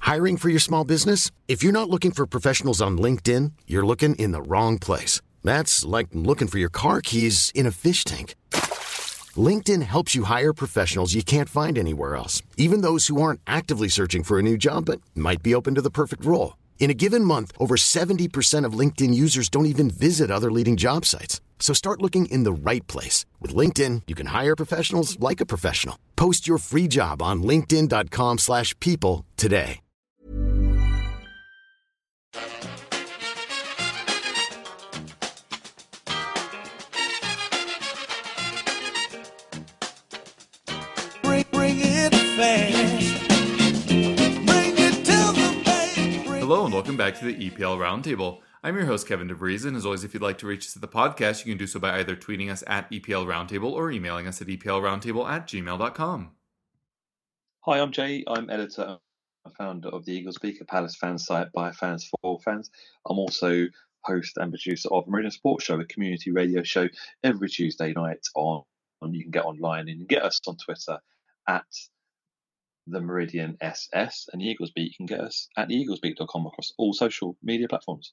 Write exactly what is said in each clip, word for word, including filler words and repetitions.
Hiring for your small business? If you're not looking for professionals on LinkedIn, you're looking in the wrong place. That's like looking for your car keys in a fish tank. LinkedIn helps you hire professionals you can't find anywhere else, even those who aren't actively searching for a new job but might be open to the perfect role. In a given month, over seventy percent of LinkedIn users don't even visit other leading job sites. So start looking in the right place. With LinkedIn, you can hire professionals like a professional. Post your free job on linkedin.com slash people today. Bring, bring it fast. Bring it to the bank. Hello and welcome back to the E P L Roundtable. I'm your host, Kevin DeVries, and as always, if you'd like to reach us at the podcast, you can do so by either tweeting us at E P L Roundtable or emailing us at eplroundtable at gmail dot com. Hi, I'm Jay. I'm editor and founder of the Eagles Speak, a Palace fan site by fans for fans. I'm also host and producer of Meridian Sports Show, a community radio show every Tuesday night on, on you can get online, and you can get us on Twitter at the Meridian S S, and the Eagles Beat, you can get us at the eagles beat dot com across all social media platforms.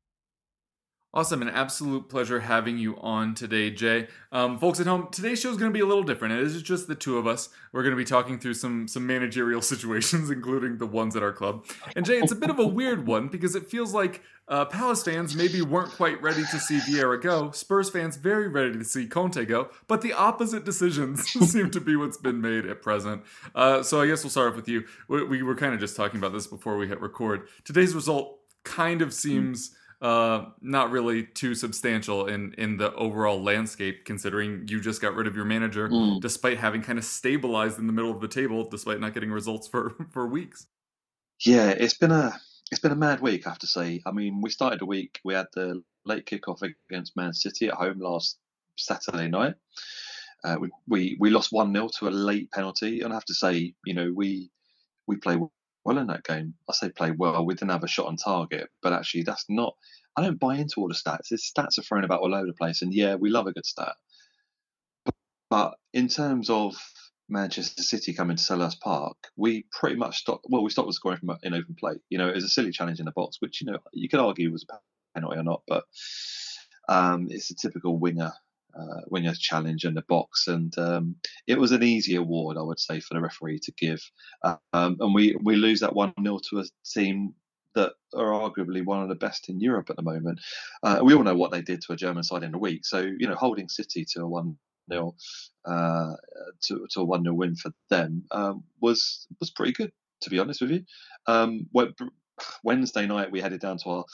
Awesome, an absolute pleasure having you on today, Jay. Um, folks at home, today's show is going to be a little different. It is just the two of us. We're going to be talking through some some managerial situations, including the ones at our club. And Jay, it's a bit of a weird one because it feels like uh, Palace fans maybe weren't quite ready to see Vieira go. Spurs fans very ready to see Conte go. But the opposite decisions seem to be what's been made at present. Uh, so I guess we'll start off with you. We, we were kind of just talking about this before we hit record. Today's result kind of seems... Uh, not really too substantial in, in the overall landscape, considering you just got rid of your manager, mm. despite having kind of stabilized in the middle of the table, despite not getting results for, for weeks. Yeah, it's been a it's been a mad week, I have to say. I mean, we started the week, we had the late kickoff against Man City at home last Saturday night. Uh, we, we we lost one nil to a late penalty, and I have to say, you know, we we played well in that game. I say play well. We didn't have a shot on target, but actually that's not, I don't buy into all the stats. His stats are thrown about all over the place, and yeah, we love a good stat. But, but in terms of Manchester City coming to Selhurst Park, we pretty much stopped, well, we stopped scoring from in open play. You know, it was a silly challenge in the box, which, you know, you could argue was a penalty or not, but um, it's a typical winger Uh, when you challenge in the box, and um, it was an easy award, I would say, for the referee to give. Uh, um, and we, we lose that one nil to a team that are arguably one of the best in Europe at the moment. Uh, we all know what they did to a German side in the week. So, you know, holding City to a one nil uh, to, to a one nil win for them um, was was pretty good, to be honest with you. Um, Wednesday night, we headed down to our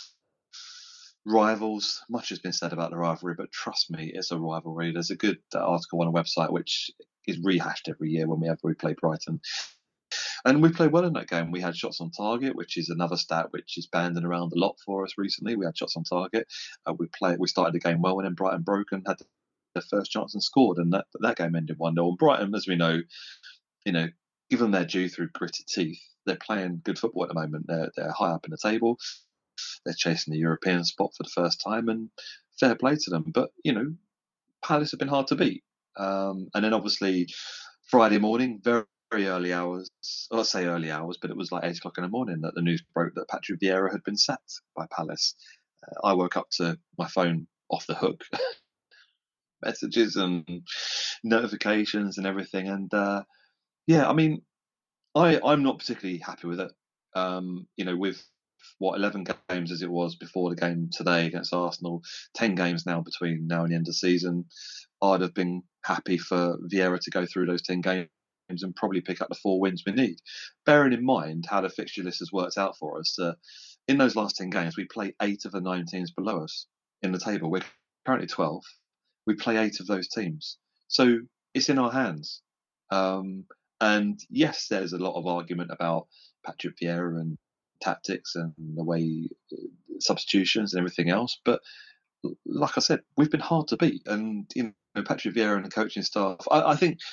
rivals. Much has been said about the rivalry, but trust me, it's a rivalry. There's a good article on a website which is rehashed every year when we have we play Brighton, and we played well in that game. We had shots on target, which is another stat which is banding around a lot for us recently. We had shots on target. Uh, we played. We started the game well, and then Brighton broke and had their first chance and scored, and that that game ended one nil. And Brighton, as we know, you know, give them their due through gritted teeth. They're playing good football at the moment. They're they're high up in the table. They're chasing the European spot for the first time, and fair play to them. But, you know, Palace have been hard to beat. Um, and then obviously Friday morning, very, very early hours, well, I say early hours, but it was like eight o'clock in the morning that the news broke that Patrick Vieira had been sacked by Palace. Uh, I woke up to my phone off the hook. Messages and notifications and everything. And, uh, yeah, I mean, I, I'm not particularly happy with it. Um, you know, with what, eleven games as it was before the game today against Arsenal, ten games now between now and the end of the season, I'd have been happy for Vieira to go through those ten games and probably pick up the four wins we need. Bearing in mind how the fixture list has worked out for us, uh, in those last ten games, we play eight of the nine teams below us in the table. We're currently twelfth. We play eight of those teams. So it's in our hands. Um, and yes, there's a lot of argument about Patrick Vieira and tactics and the way substitutions and everything else, but like I said, we've been hard to beat, and you know, Patrick Vieira and the coaching staff, I, I think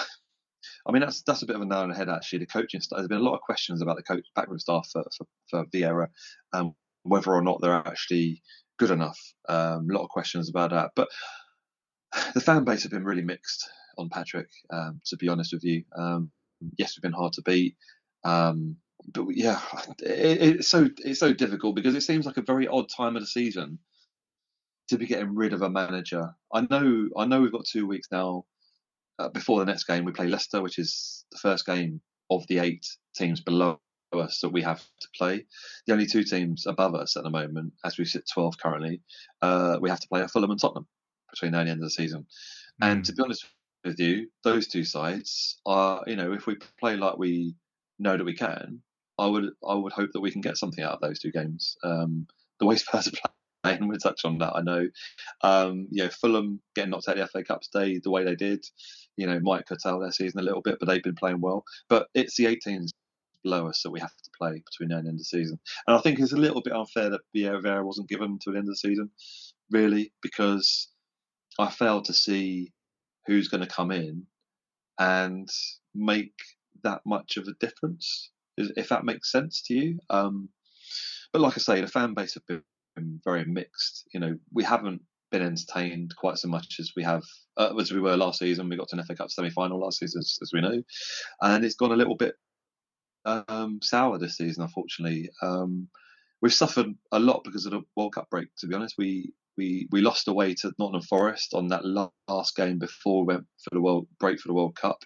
I mean that's that's a bit of a nail on the head actually. The coaching staff, there's been a lot of questions about the coach backroom staff for, for, for Vieira, um, whether or not they're actually good enough. Um, a lot of questions about that, but the fan base have been really mixed on Patrick, um, to be honest with you. Um, yes, we've been hard to beat. Um, but yeah, it, it's so it's so difficult because it seems like a very odd time of the season to be getting rid of a manager. I know I know we've got two weeks now. Uh, before the next game, we play Leicester, which is the first game of the eight teams below us that we have to play. The only two teams above us at the moment, as we sit twelfth currently, uh, we have to play a Fulham and Tottenham between now and the end of the season. Mm. And to be honest with you, those two sides are, you know, if we play like we know that we can, I would I would hope that we can get something out of those two games. Um, the way Spurs are playing, we'll touch on that, I know. Um, you know, Fulham getting knocked out of the F A Cup today, the way they did, you know, might curtail their season a little bit, but they've been playing well. But it's the eight teams below us that we have to play between now and the end of the season. And I think it's a little bit unfair that Vieira wasn't given to the end of the season, really, because I failed to see who's going to come in and make that much of a difference, if that makes sense to you. Um, but like I say, the fan base have been very mixed. You know, we haven't been entertained quite so much as we have uh, as we were last season. We got to an F A Cup semi-final last season, as, as we know, and it's gone a little bit um, sour this season, unfortunately. Um, we've suffered a lot because of the World Cup break. To be honest, we we we lost away to Nottingham Forest on that last game before we went for the world break for the World Cup.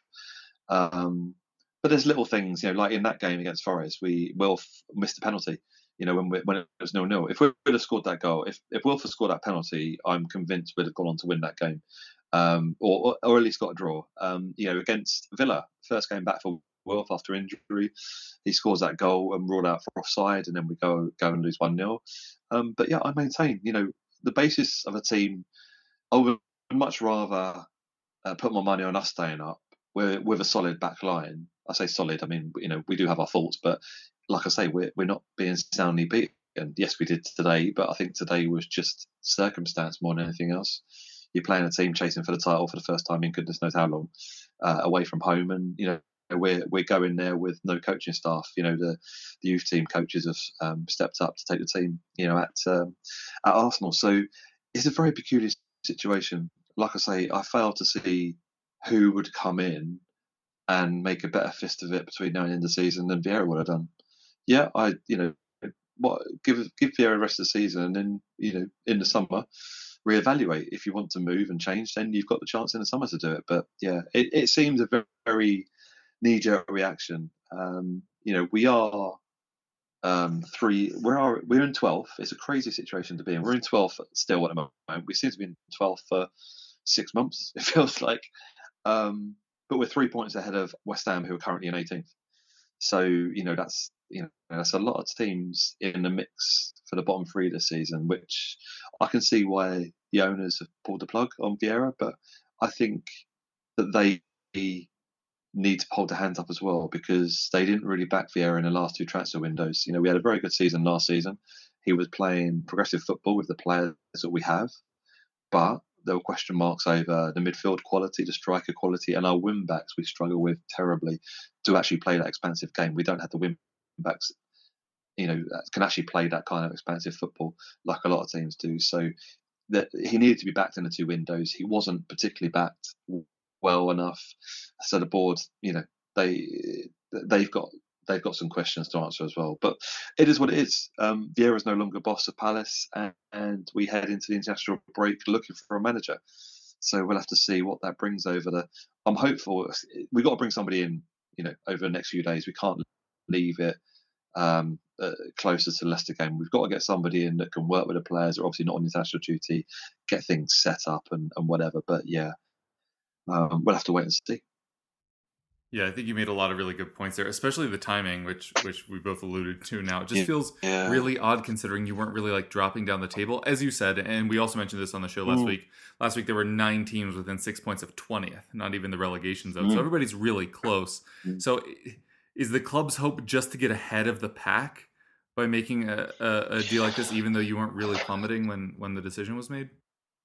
Um, but there's little things, you know, like in that game against Forest, we Wilf missed a penalty. You know, when we, when it was nil nil. If we would have scored that goal, if if Wilf had scored that penalty, I'm convinced we'd have gone on to win that game, um, or or at least got a draw. Um, you know, against Villa, first game back for Wilf after injury, he scores that goal and ruled out for offside, and then we go go and lose one nil. Um, but yeah, I maintain, you know, the basis of a team. I would much rather uh, put my money on us staying up with with a solid back line. I say solid, I mean, you know, we do have our faults, but like I say, we're we're not being soundly beaten. Yes, we did today, but I think today was just circumstance more than anything else. You're playing a team chasing for the title for the first time in goodness knows how long, uh, away from home, and you know we're we're going there with no coaching staff. You know, the the youth team coaches have um, stepped up to take the team, you know, at um, at Arsenal. So it's a very peculiar situation. Like I say, I failed to see who would come in and make a better fist of it between now and the end of the season than Vieira would have done. Yeah, I, you know, what give give Vieira the rest of the season, and then you know, in the summer, reevaluate. If you want to move and change, then you've got the chance in the summer to do it. But yeah, it, it seems a very, very knee-jerk reaction. Um, you know, we are um, three. Where are we're in twelfth. It's a crazy situation to be in. We're in twelfth still at the moment. We seem to be in twelfth for six months. It feels like, um, but we're three points ahead of West Ham, who are currently in eighteenth. So you know that's you know that's a lot of teams in the mix for the bottom three this season, which I can see why the owners have pulled the plug on Vieira, but I think that they need to hold their hands up as well, because they didn't really back Vieira in the last two transfer windows. You know, we had a very good season last season. He was playing progressive football with the players that we have, but there were question marks over the midfield quality, the striker quality, and our wing backs we struggle with terribly to actually play that expansive game. We don't have the wing backs, you know, that can actually play that kind of expansive football like a lot of teams do. So that he needed to be backed in the two windows. He wasn't particularly backed well enough. So the board, you know, they they've got they've got some questions to answer as well. But it is what it is. Um, Vieira is no longer boss of Palace, and, and we head into the international break looking for a manager. So we'll have to see what that brings over the. I'm hopeful. We've got to bring somebody in, you know, over the next few days. We can't leave it um, uh, closer to the Leicester game. We've got to get somebody in that can work with the players. They're obviously not on international duty, get things set up and, and whatever. But yeah, um, we'll have to wait and see. Yeah, I think you made a lot of really good points there, especially the timing, which which we both alluded to now. It just yeah. feels yeah. really odd considering you weren't really like dropping down the table, as you said, and we also mentioned this on the show last mm. week. Last week there were nine teams within six points of twentieth, not even the relegation zone. Mm. So everybody's really close. Mm. So is the club's hope just to get ahead of the pack by making a, a, a deal like this, even though you weren't really plummeting when, when the decision was made?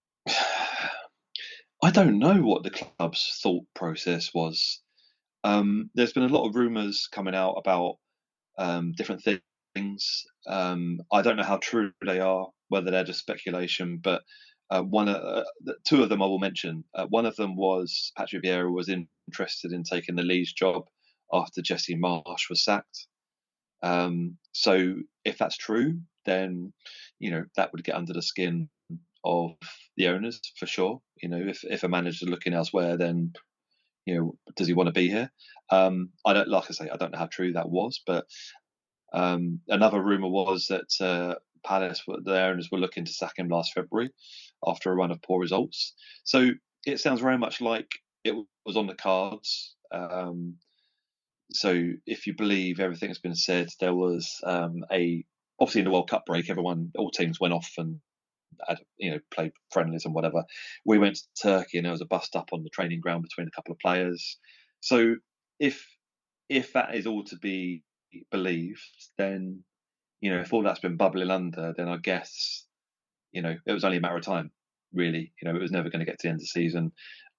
I don't know what the club's thought process was. Um, there's been a lot of rumours coming out about um, different things. Um, I don't know how true they are, whether they're just speculation. But uh, one, uh, two of them I will mention. Uh, one of them was Patrick Vieira was interested in taking the Leeds job after Jesse Marsh was sacked. Um, so if that's true, then you know that would get under the skin of the owners for sure. You know, if if a manager's looking elsewhere, then you know, does he want to be here? Um, I don't, like I say, I don't know how true that was, but um, another rumor was that uh, Palace, the owners, were looking to sack him last February after a run of poor results. So it sounds very much like it was on the cards. Um, so if you believe everything that's been said, there was um, a obviously in the World Cup break, everyone, all teams went off and had, you know, played friendlies and whatever. We went to Turkey and there was a bust up on the training ground between a couple of players. So if if that is all to be believed, then you know, if all that's been bubbling under, then I guess you know it was only a matter of time, really. You know, it was never going to get to the end of the season.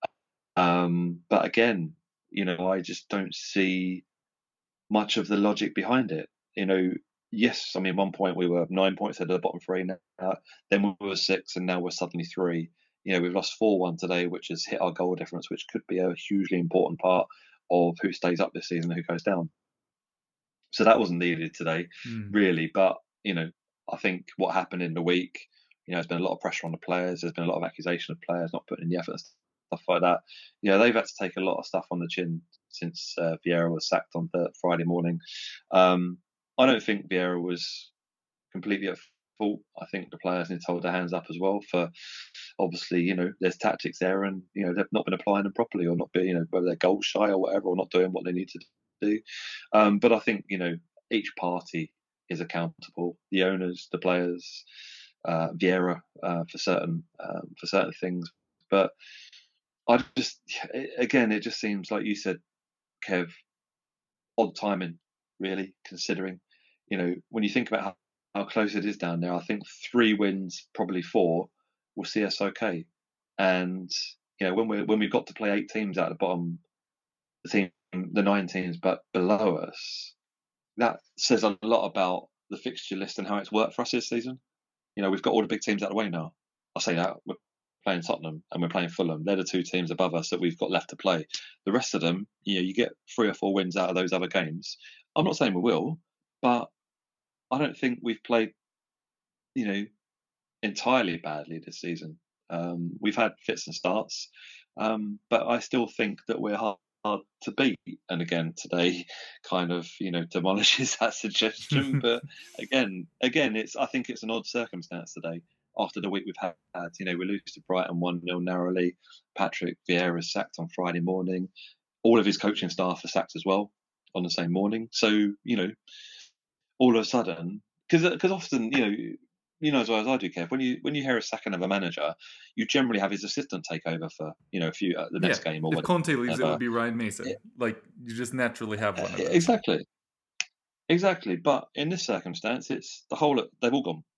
Um, but again, you know, I just don't see much of the logic behind it. You know, yes, I mean, at one point we were nine points ahead of the bottom three. Now, then we were six, and now we're suddenly three. You know, we've lost four one today, which has hit our goal difference, which could be a hugely important part of who stays up this season and who goes down. So that wasn't needed today, Mm. really. But you know, I think what happened in the week, you know, there's been a lot of pressure on the players. There's been a lot of accusation of players not putting in the effort and stuff like that. Yeah, they've had to take a lot of stuff on the chin since uh, Vieira was sacked on the Friday morning. Um, I don't think Vieira was completely at fault. I think the players need to hold their hands up as well for obviously, you know, there's tactics there and, you know, they've not been applying them properly or not being, you know, whether they're goal shy or whatever, or not doing what they need to do. Um, but I think, you know, each party is accountable. The owners, the players, uh, Vieira uh, for certain um, for certain things. But I just, again, it just seems like you said, Kev, odd timing, really, considering, you know, when you think about how, how close it is down there, I think three wins, probably four, will see us okay. And, you know, when we when we've got to play eight teams out of the bottom, the team, the nine teams, but below us, that says a lot about the fixture list and how it's worked for us this season. You know, we've got all the big teams out of the way now. I'll say that. We're playing Tottenham and we're playing Fulham. They're the two teams above us that we've got left to play. The rest of them, you know, you get three or four wins out of those other games. I'm not saying we will, but I don't think we've played, you know, entirely badly this season. Um, we've had fits and starts, um, but I still think that we're hard, hard to beat. And again, today kind of, you know, demolishes that suggestion. But again, again, it's I think it's an odd circumstance today. After the week we've had, you know, we lose to Brighton one nil narrowly. Patrick Vieira is sacked on Friday morning. All of his coaching staff are sacked as well on the same morning. So, you know, all of a sudden, because because often, you know, you know as well as I do, Kev, when you when you hear a sacking of a manager, you generally have his assistant take over for, you know, a few uh, the next yeah. game or if whatever. Conte leaves, it would be Ryan Mason. Yeah. Like you just naturally have one of those. Exactly, exactly. But in this circumstance, it's the whole. They've all gone.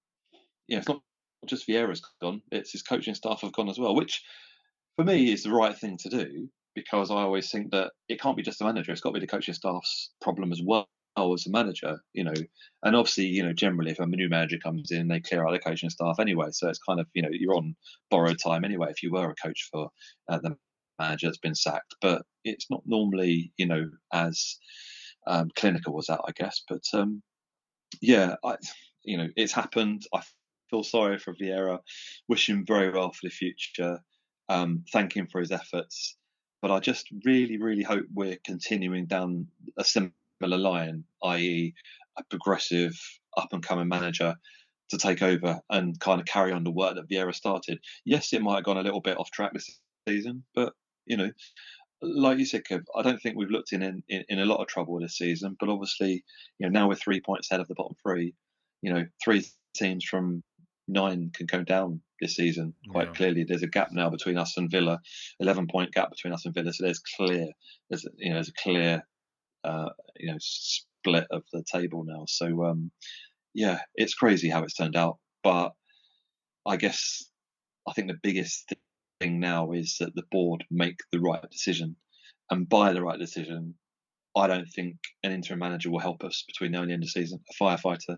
Yeah, it's not just Vieira's gone; it's his coaching staff have gone as well, which for me is the right thing to do because I always think that it can't be just the manager; it's got to be the coaching staff's problem as well. As a manager, you know, and obviously, you know, generally if a new manager comes in, they clear out the coaching staff anyway. So it's kind of, you know, you're on borrowed time anyway if you were a coach for uh, the manager that's been sacked. But it's not normally, you know, as um, clinical as that, I guess. But um, yeah, I, you know, it's happened. I feel sorry for Vieira. Wish him very well for the future. Um, thank him for his efforts. But I just really, really hope we're continuing down a similar line, that is a progressive up-and-coming manager to take over and kind of carry on the work that Vieira started. Yes, it might have gone a little bit off track this season, but, you know, like you said, Kev, I don't think we've looked in, in, in a lot of trouble this season, but obviously, you know, now we're three points ahead of the bottom three. You know, three teams from nine can go down this season quite Yeah. clearly. There's a gap now between us and Villa, eleven point gap between us and Villa. So there's clear, there's you know, there's a clear, uh, you know, split of the table now. So um, yeah, it's crazy how it's turned out. But I guess I think the biggest thing now is that the board make the right decision, and by the right decision, I don't think an interim manager will help us between now and the end of the season. A firefighter.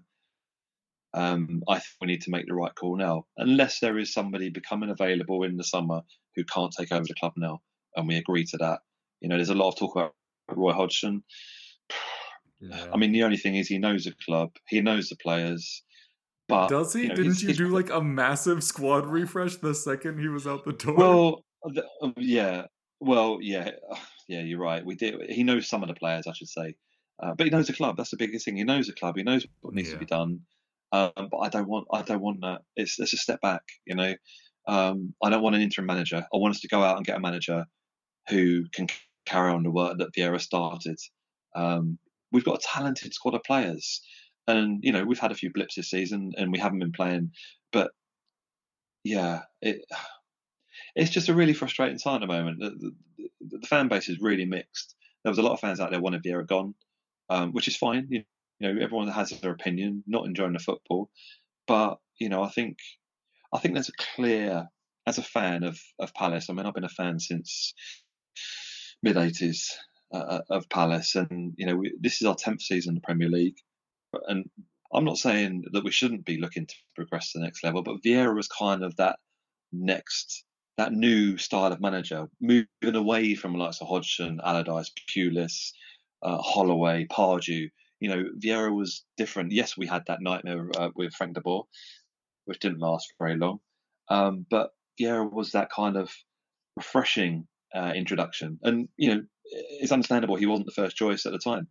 Um, I think we need to make the right call now, unless there is somebody becoming available in the summer who can't take over the club now, and we agree to that. You know, there's a lot of talk about Roy Hodgson. Yeah. I mean, the only thing is he knows the club, he knows the players, but Does he? you know, Didn't his, you his, do like a massive squad refresh the second he was out the door? well, the, uh, yeah, well, yeah, yeah, you're right. We did. He knows some of the players, I should say, uh, but he knows the club. That's the biggest thing. He knows the club. He knows what needs to Yeah. be done. Um, but I don't want, I don't want that. It's, it's a step back. You know, um, I don't want an interim manager. I want us to go out and get a manager who can carry on the work that Vieira started. Um, we've got a talented squad of players, and you know we've had a few blips this season, and we haven't been playing. But yeah, it, it's just a really frustrating time at the moment. The, the, the fan base is really mixed. There was a lot of fans out there wanting Vieira gone, um, which is fine. You, you know, everyone has their opinion, not enjoying the football, but you know, I think I think there's a clear, as a fan of of Palace. I mean, I've been a fan since mid eighties uh, of Palace, and you know we, this is our tenth season in the Premier League, and I'm not saying that we shouldn't be looking to progress to the next level, but Vieira was kind of that next, that new style of manager, moving away from the likes of Hodgson, Allardyce, Pulis, uh, Holloway, Pardew. You know, Vieira was different. Yes, we had that nightmare uh, with Frank de Boer, which didn't last very long, um, but Vieira was that kind of refreshing uh, introduction. And, you know, it's understandable he wasn't the first choice at the time.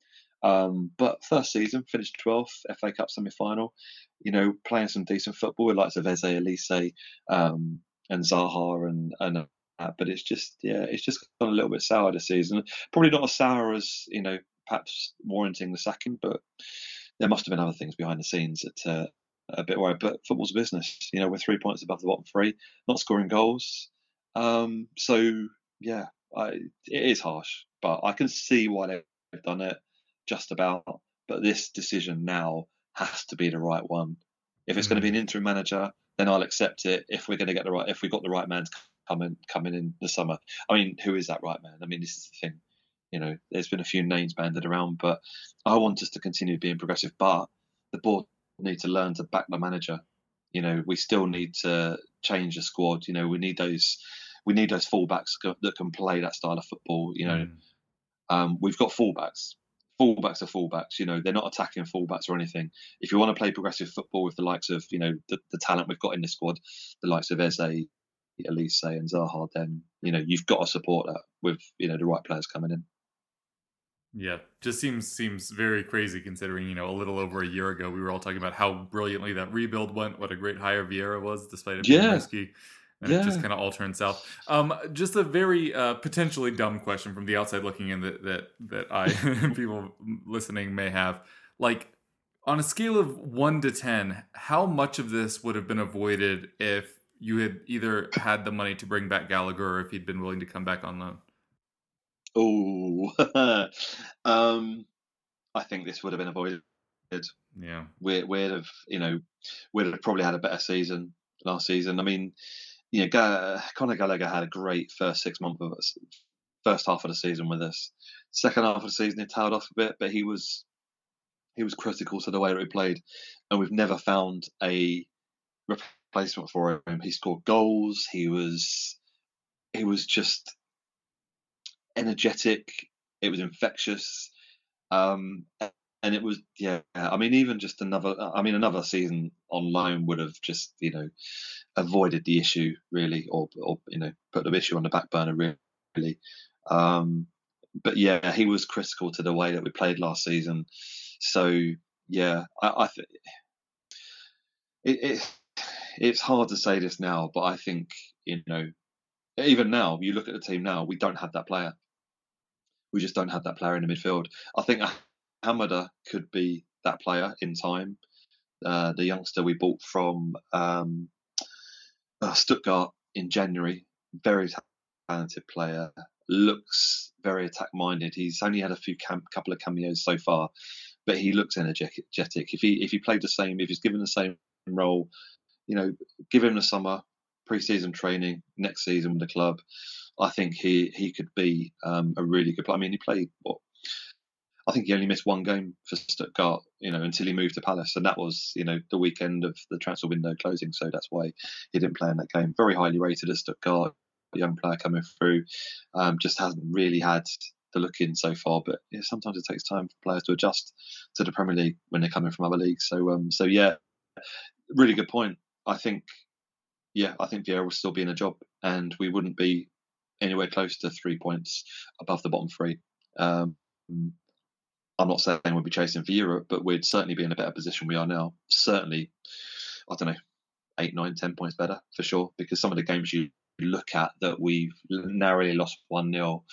Um, but first season, finished twelfth, F A Cup semi-final, you know, playing some decent football with likes of Eze, Elise, um, and Zaha and, and uh, but it's just, yeah, it's just gone a little bit sour this season. Probably not as sour as, you know, perhaps warranting the sacking, but there must have been other things behind the scenes that uh, a bit worried. But football's a business. You know, we're three points above the bottom three, not scoring goals. Um, so yeah, I, it is harsh, but I can see why they've done it, just about. But this decision now has to be the right one. If it's mm. going to be an interim manager, then I'll accept it. If we're going to get the right, if we got the right man coming coming in the summer, I mean, who is that right man? I mean, this is the thing. You know, there's been a few names banded around, but I want us to continue being progressive. But the board need to learn to back the manager. You know, we still need to change the squad. You know, we need those, we need those fullbacks that can play that style of football. You know, mm. um, we've got fullbacks. Fullbacks are fullbacks. You know, they're not attacking fullbacks or anything. If you want to play progressive football with the likes of, you know, the, the talent we've got in the squad, the likes of Eze, Elise, and Zaha, then you know you've got to support that with you know the right players coming in. Yeah, just seems seems very crazy considering, you know, a little over a year ago we were all talking about how brilliantly that rebuild went, what a great hire Vieira was, despite it being yeah. risky. And yeah. it just kind of all turned south. Um, just a very uh, potentially dumb question from the outside looking in that that that I people listening may have. Like, on a scale of one to ten, how much of this would have been avoided if you had either had the money to bring back Gallagher or if he'd been willing to come back on loan? Oh, um, I think this would have been avoided. Yeah, we, we'd have, you know, we'd have probably had a better season last season. I mean, you know, G- Conor Gallagher had a great first six months of us, first half of the season with us. Second half of the season, he tailed off a bit, but he was he was critical to the way that we played, and we've never found a replacement for him. He scored goals. He was he was just energetic. It was infectious, um, and it was yeah. I mean, even just another. I mean, another season on loan would have just you know avoided the issue really, or or you know put the issue on the back burner really. Um, but yeah, he was critical to the way that we played last season. So yeah, I, I think it, it it's hard to say this now, but I think you know even now you look at the team now, we don't have that player. We just don't have that player in the midfield. I think Hamada could be that player in time. Uh, the youngster we bought from um, uh, Stuttgart in January, very talented player, looks very attack-minded. He's only had a few cam- couple of cameos so far, but he looks energetic. If he if he played the same, if he's given the same role, you know, give him the summer pre-season training next season with the club. I think he he could be um, a really good player. I mean, he played what I think he only missed one game for Stuttgart, you know, until he moved to Palace, and that was you know the weekend of the transfer window closing. So that's why he didn't play in that game. Very highly rated at Stuttgart, a young player coming through, um, just hasn't really had the look in so far. But yeah, sometimes it takes time for players to adjust to the Premier League when they're coming from other leagues. So um, so yeah, really good point. I think yeah, I think Vieira will still be in a job, and we wouldn't be anywhere close to three points above the bottom three. Um, I'm not saying we'd be chasing for Europe, but we'd certainly be in a better position we are now. Certainly, I don't know, eight, nine, ten points better for sure. Because some of the games you look at that we've narrowly lost one nil,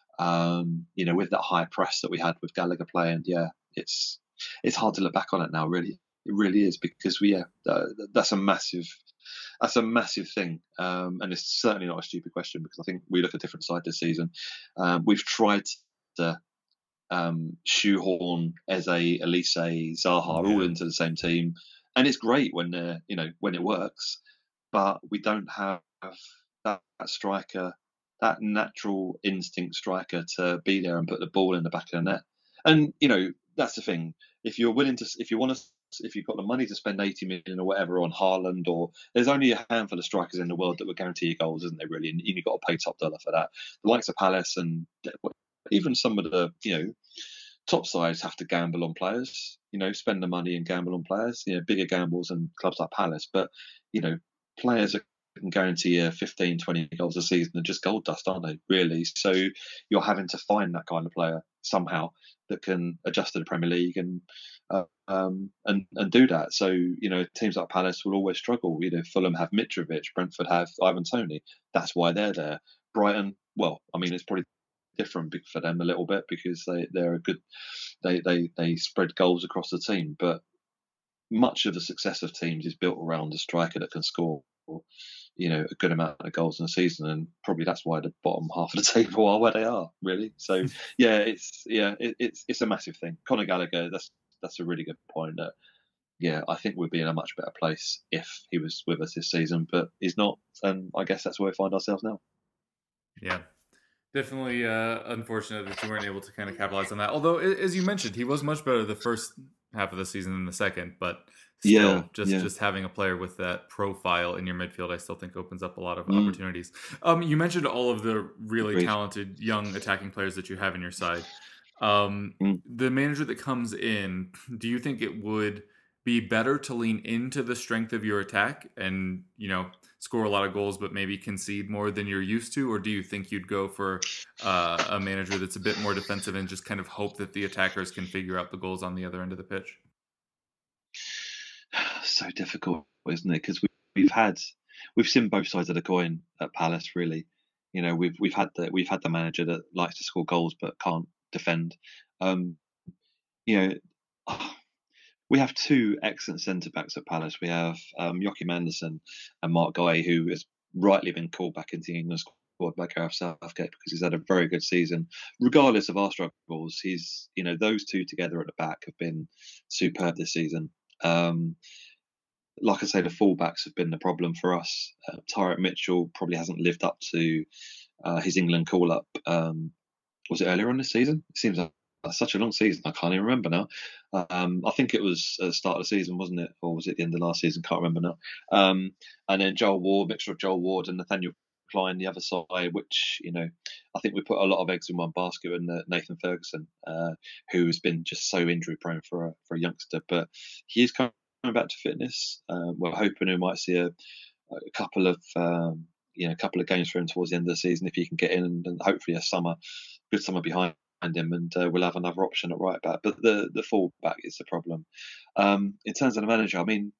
um, you know, with that high press that we had with Gallagher playing, yeah, it's it's hard to look back on it now. Really, it really is, because we yeah, uh, that's a massive. That's a massive thing, um, and it's certainly not a stupid question, because I think we look a different side this season. Um, we've tried to um, shoehorn Eze, Elise, Zaha Yeah. all into the same team, and it's great when uh, you know when it works, but we don't have that, that striker, that natural instinct striker to be there and put the ball in the back of the net. And you know that's the thing. If you're willing to, if you want to, if you've got the money to spend eighty million or whatever on Haaland, or there's only a handful of strikers in the world that would guarantee you goals, isn't there? Really, and you've got to pay top dollar for that. The likes of Palace and even some of the you know top sides have to gamble on players. You know, spend the money and gamble on players. You know, bigger gambles than clubs like Palace, but you know, players are can guarantee you fifteen, twenty goals a season are just gold dust, aren't they, really? So you're having to find that kind of player somehow that can adjust to the Premier League and uh, um, and and do that. So, you know, teams like Palace will always struggle. You know, Fulham have Mitrovic, Brentford have Ivan Toney. That's why they're there. Brighton, well, I mean, it's probably different for them a little bit because they, they're a good, they, they, they spread goals across the team. But much of the success of teams is built around a striker that can score you know, a good amount of goals in a season, and probably that's why the bottom half of the table are where they are, really. So, yeah, it's yeah, it, it's it's a massive thing. Conor Gallagher, that's that's a really good point. That yeah, I think we'd be in a much better place if he was with us this season, but he's not, and I guess that's where we find ourselves now. Yeah, definitely uh, unfortunate that you weren't able to kind of capitalize on that. Although, as you mentioned, he was much better the first half of the season than the second, but. Still, yeah, just yeah. just having a player with that profile in your midfield, I still think opens up a lot of Mm. opportunities. Um, you mentioned all of the really Agreed. talented young attacking players that you have in your side. Um, Mm. The manager that comes in, do you think it would be better to lean into the strength of your attack and, you know, score a lot of goals, but maybe concede more than you're used to? Or do you think you'd go for uh, a manager that's a bit more defensive and just kind of hope that the attackers can figure out the goals on the other end of the pitch? So difficult, isn't it? Because we, we've had we've seen both sides of the coin at Palace. Really, you know, we've we've had the we've had the manager that likes to score goals but can't defend. Um, you know, we have two excellent centre backs at Palace. We have um, Joachim Andersen and Mark Guy, who has rightly been called back into the England squad by Gareth Southgate because he's had a very good season, regardless of our struggles. He's you know those two together at the back have been superb this season. Um, like I say, the fullbacks have been the problem for us. Uh, Tyrek Mitchell probably hasn't lived up to uh, his England call-up. Um, was it earlier on this season? It seems like such a long season. I can't even remember now. Um, I think it was at the start of the season, wasn't it? Or was it the end of last season? Can't remember now. Um, and then Joel Ward, mixture of Joel Ward and Nathaniel Klein, the other side, which, you know, I think we put a lot of eggs in one basket with Nathan Ferguson, uh, who has been just so injury prone for a, for a youngster. But he is coming back to fitness. Uh, we're hoping we might see a, a couple of um, you know a couple of games for him towards the end of the season if he can get in, and, and hopefully a summer, good summer behind him, and uh, we'll have another option at right back. But the the full back is the problem. Um, in terms of the manager, I mean,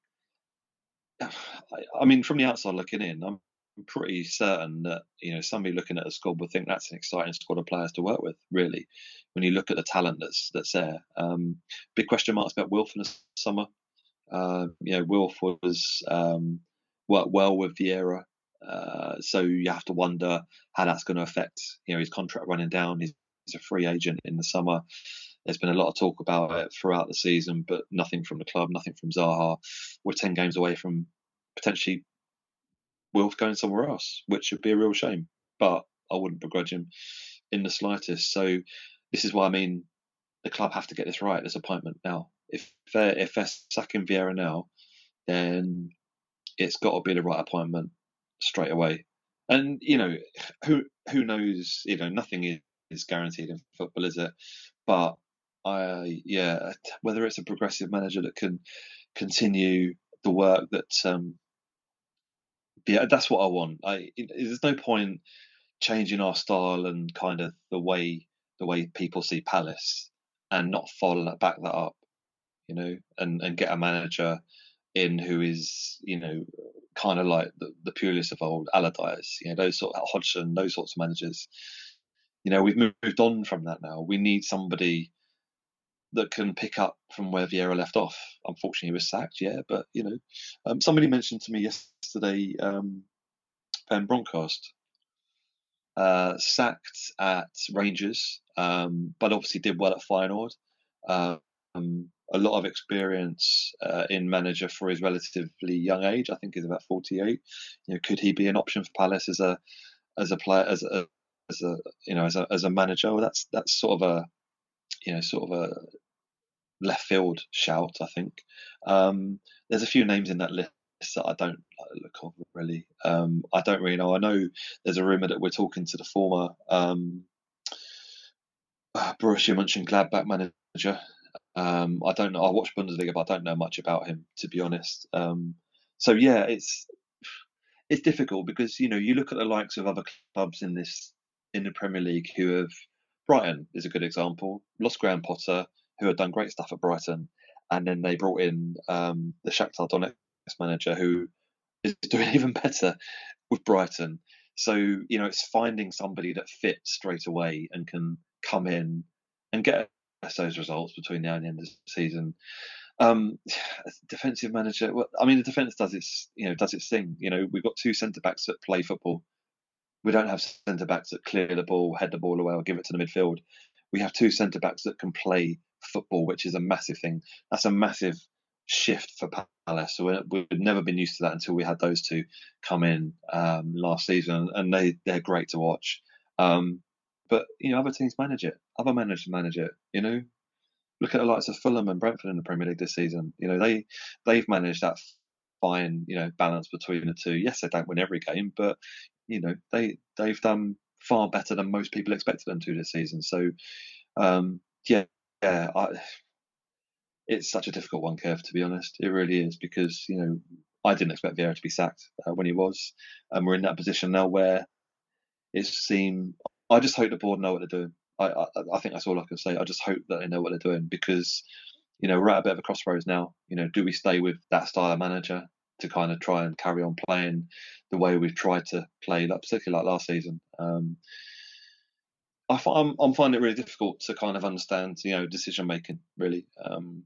I, I mean from the outside looking in, I'm pretty certain that you know somebody looking at a squad would think that's an exciting squad of players to work with. Really, when you look at the talent that's that's there, um, big question marks about Wilf in the summer. Uh, you know, Wilf was um, worked well with Vieira, uh, so you have to wonder how that's going to affect you know his contract running down. He's, he's a free agent in the summer. There's been a lot of talk about it throughout the season, but nothing from the club, nothing from Zaha. We're ten games away from potentially Wilf going somewhere else, which would be a real shame. But I wouldn't begrudge him in the slightest. So this is why I mean the club have to get this right. This appointment now. If they're, if they're sacking Vieira now, then it's got to be the right appointment straight away. And you know, who who knows? You know, nothing is is guaranteed in football, is it? But I, yeah, whether it's a progressive manager that can continue the work that, um, yeah, that's what I want. I, it, there's no point changing our style and kind of the way the way people see Palace and not follow that, back that up, you know, and and get a manager in who is, you know, kind of like the, the Pulis of old, Allardyce, you know, those sort of Hodgson, those sorts of managers. You know, we've moved on from that now. We need somebody that can pick up from where Vieira left off. Unfortunately, he was sacked, yeah, but, you know, um, somebody mentioned to me yesterday, um, Ben Bronkhorst, uh, sacked at Rangers, um, but obviously did well at Feyenoord. Um, a lot of experience uh, in manager for his relatively young age. I think he's about forty-eight. You know, could he be an option for Palace as a as a player as a as a you know as a as a manager? Well, that's that's sort of a you know sort of a left field shout. I think um, there's a few names in that list that I don't like the look of really. Um, I don't really know. I know there's a rumor that we're talking to the former um, uh, Borussia Mönchengladbach manager. Um, I don't know. I watch Bundesliga, but I don't know much about him, to be honest. Um, so yeah, it's it's difficult because you know you look at the likes of other clubs in this in the Premier League who have Brighton is a good example. Lost Graham Potter, who had done great stuff at Brighton, and then they brought in um, the Shakhtar Donetsk manager who is doing even better with Brighton. So you know it's finding somebody that fits straight away and can come in and get those results between now and the end of the season. Um, defensive manager. Well, I mean, the defence does its, you know, does its thing. You know, we've got two centre backs that play football. We don't have centre backs that clear the ball, head the ball away, or give it to the midfield. We have two centre backs that can play football, which is a massive thing. That's a massive shift for Palace. So we've never been used to that until we had those two come in um, last season, and they they're great to watch. Um, But, you know, other teams manage it. Other managers manage it, you know. Look at the likes of Fulham and Brentford in the Premier League this season. You know, they, they've managed that fine, you know, balance between the two. Yes, they don't win every game, but, you know, they, they've done far better than most people expected them to this season. So, um, yeah, yeah I, it's such a difficult one, Kev, to be honest. It really is because, you know, I didn't expect Vieira to be sacked uh, when he was. And we're in that position now where it seemed... I just hope the board know what they're doing. I, I I think that's all I can say. I just hope that they know what they're doing because, you know, we're at a bit of a crossroads now. You know, do we stay with that style of manager to kind of try and carry on playing the way we've tried to play, like, particularly like last season? Um, I find, I'm, I'm finding it really difficult to kind of understand, you know, decision making really, um,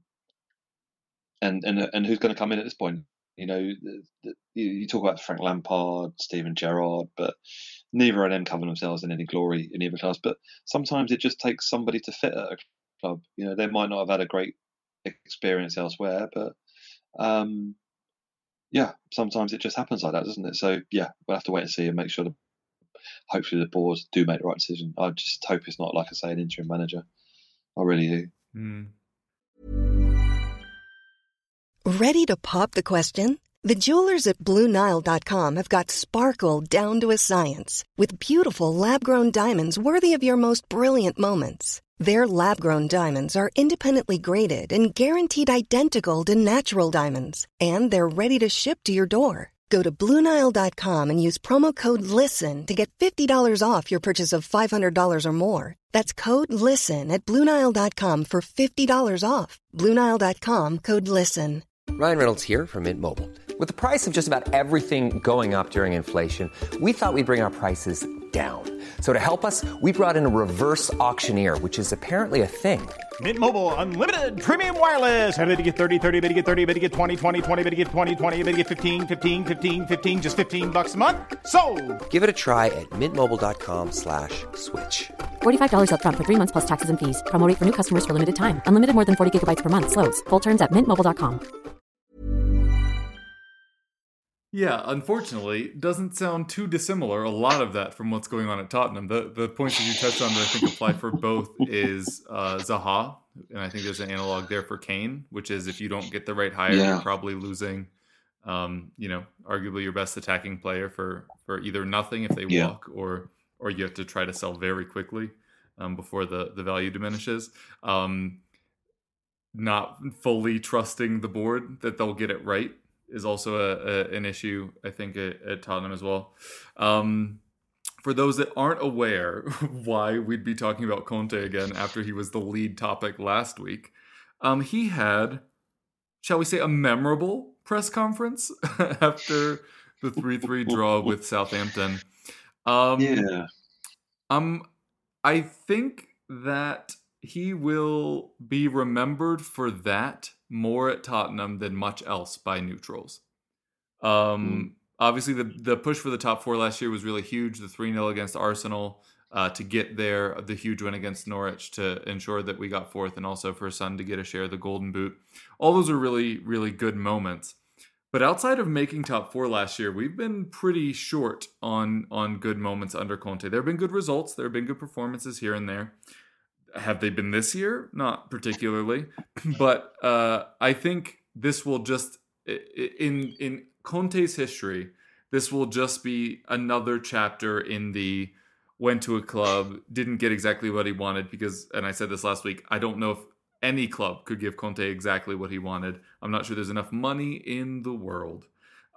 and and and who's going to come in at this point. You know, the, the, you talk about Frank Lampard, Steven Gerrard, but neither of them cover themselves in any glory in either class. But sometimes it just takes somebody to fit at a club. You know, they might not have had a great experience elsewhere, but um, yeah, sometimes it just happens like that, doesn't it? So yeah, we'll have to wait and see and make sure that hopefully the board do make the right decision. I just hope it's not, like I say, an interim manager. I really do. Mm. Ready to pop the question? The jewelers at Blue Nile dot com have got sparkle down to a science with beautiful lab-grown diamonds worthy of your most brilliant moments. Their lab-grown diamonds are independently graded and guaranteed identical to natural diamonds, and they're ready to ship to your door. Go to Blue Nile dot com and use promo code LISTEN to get fifty dollars off your purchase of five hundred dollars or more. That's code LISTEN at Blue Nile dot com for fifty dollars off. Blue Nile dot com, code LISTEN. Ryan Reynolds here from Mint Mobile. With the price of just about everything going up during inflation, we thought we'd bring our prices down. So to help us, we brought in a reverse auctioneer, which is apparently a thing. Mint Mobile Unlimited Premium Wireless. How to get thirty, thirty, how to get thirty, how to get twenty, twenty, twenty, how to get twenty, twenty, how to get fifteen, fifteen, fifteen, fifteen, just fifteen bucks a month? Sold! Give it a try at mintmobile.com slash switch. forty-five dollars up front for three months plus taxes and fees. Promo rate for new customers for limited time. Unlimited more than forty gigabytes per month. Slows full terms at mint mobile dot com. Yeah, unfortunately, doesn't sound too dissimilar, a lot of that, from what's going on at Tottenham. The the points that you touched on that I think apply for both is uh, Zaha, and I think there's an analog there for Kane, which is if you don't get the right hire, yeah. you're probably losing, um, you know, arguably your best attacking player for, for either nothing if they yeah. walk, or or you have to try to sell very quickly. um, before the, the value diminishes. Um, not fully trusting the board that they'll get it right is also a, a, an issue, I think, at, at Tottenham as well. Um, for those that aren't aware why we'd be talking about Conte again after he was the lead topic last week, um, he had, shall we say, a memorable press conference after the three three draw with Southampton. Um, yeah. Um, I think that he will be remembered for that more at Tottenham than much else by neutrals. Um, mm. Obviously, the the push for the top four last year was really huge. The three nil against Arsenal uh, to get there, the huge win against Norwich to ensure that we got fourth, and also for Son to get a share of the Golden Boot. All those are really, really good moments. But outside of making top four last year, we've been pretty short on, on good moments under Conte. There have been good results. There have been good performances here and there. Have they been this year? Not particularly. But uh, I think this will just, in in Conte's history, this will just be another chapter in the went to a club, didn't get exactly what he wanted because, and I said this last week, I don't know if any club could give Conte exactly what he wanted. I'm not sure there's enough money in the world.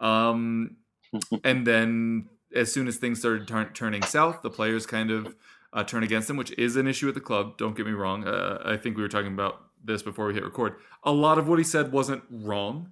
Um, and then as soon as things started turn, turning south, the players kind of uh, turn against him, which is an issue at the club. Don't get me wrong. Uh, I think we were talking about this before we hit record. A lot of what he said wasn't wrong.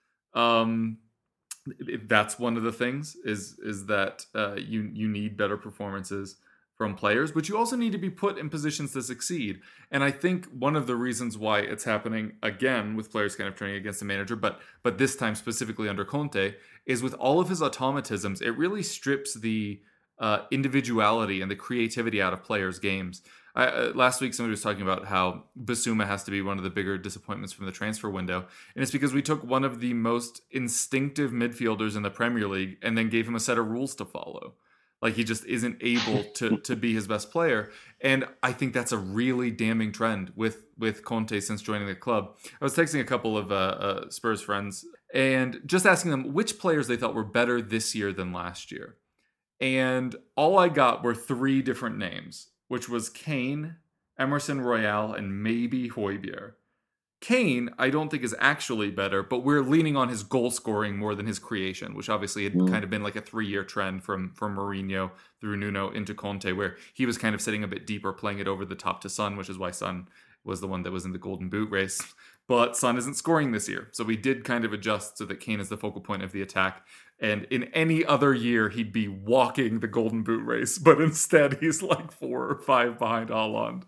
Um, that's one of the things is is that uh, you you need better performances from players, but you also need to be put in positions to succeed. And I think one of the reasons why it's happening again with players kind of turning against the manager, but but this time specifically under Conte, is with all of his automatisms, it really strips the uh, individuality and the creativity out of players' games. I, uh, last week, somebody was talking about how Bissouma has to be one of the bigger disappointments from the transfer window. And it's because we took one of the most instinctive midfielders in the Premier League and then gave him a set of rules to follow. Like, he just isn't able to to be his best player. And I think that's a really damning trend with, with Conte since joining the club. I was texting a couple of uh, uh, Spurs friends and just asking them which players they thought were better this year than last year. And all I got were three different names, which was Kane, Emerson Royale, and maybe Højbjerg. Kane, I don't think is actually better, but we're leaning on his goal scoring more than his creation, which obviously had mm. kind of been like a three-year trend from, from Mourinho through Nuno into Conte, where he was kind of sitting a bit deeper, playing it over the top to Son, which is why Son was the one that was in the Golden Boot race. But Son isn't scoring this year, so we did kind of adjust so that Kane is the focal point of the attack. And in any other year, he'd be walking the Golden Boot race, but instead he's like four or five behind Haaland,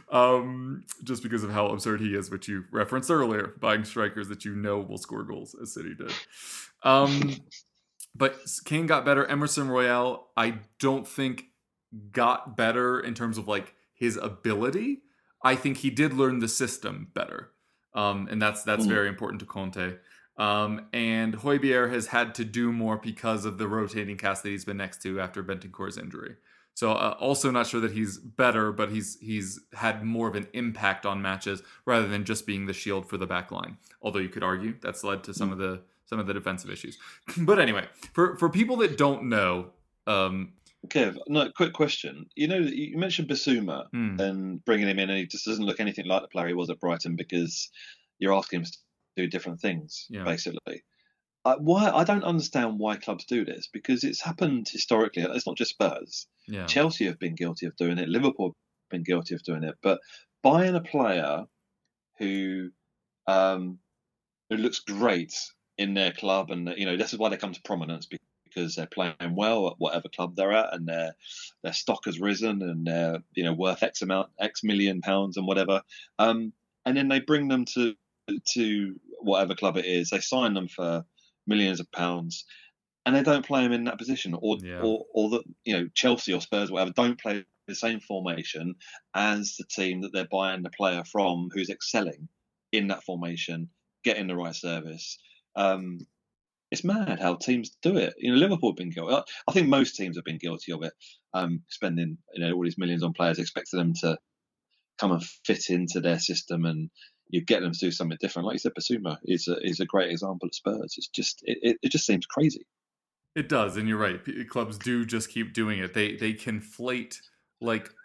um, just because of how absurd he is, which you referenced earlier, buying strikers that you know will score goals, as City did. Um, but Kane got better. Emerson Royale, I don't think got better in terms of like his ability. I think he did learn the system better. Um, and that's that's mm. very important to Conte. Um, and Højbjerg has had to do more because of the rotating cast that he's been next to after Bentancur's injury. So uh, also not sure that he's better, but he's he's had more of an impact on matches rather than just being the shield for the back line. Although you could argue that's led to some mm. of the some of the defensive issues. But anyway, for for people that don't know, um, Kev, no, quick question. You know, you mentioned Bissouma mm. and bringing him in, and he just doesn't look anything like the player he was at Brighton because you're asking him to do different things, yeah. basically. Uh, why I don't understand why clubs do this, because it's happened historically. It's not just Spurs. Yeah. Chelsea have been guilty of doing it. Liverpool have been guilty of doing it. But buying a player who um, who looks great in their club, and you know this is why they come to prominence, because because they're playing well at whatever club they're at, and their their stock has risen, and they're you know worth X amount, X million pounds, and whatever. Um, and then they bring them to to whatever club it is. They sign them for millions of pounds, and they don't play them in that position, or yeah. or or the you know Chelsea or Spurs, or whatever, don't play the same formation as the team that they're buying the player from, who's excelling in that formation, getting the right service. Um, It's mad how teams do it. You know, Liverpool have been guilty. I think most teams have been guilty of it, um, spending you know all these millions on players, expecting them to come and fit into their system, and you get them to do something different. Like you said, Bissouma is a, is a great example at Spurs. It's just it, it just seems crazy. It does, and you're right. Clubs do just keep doing it. They they conflate like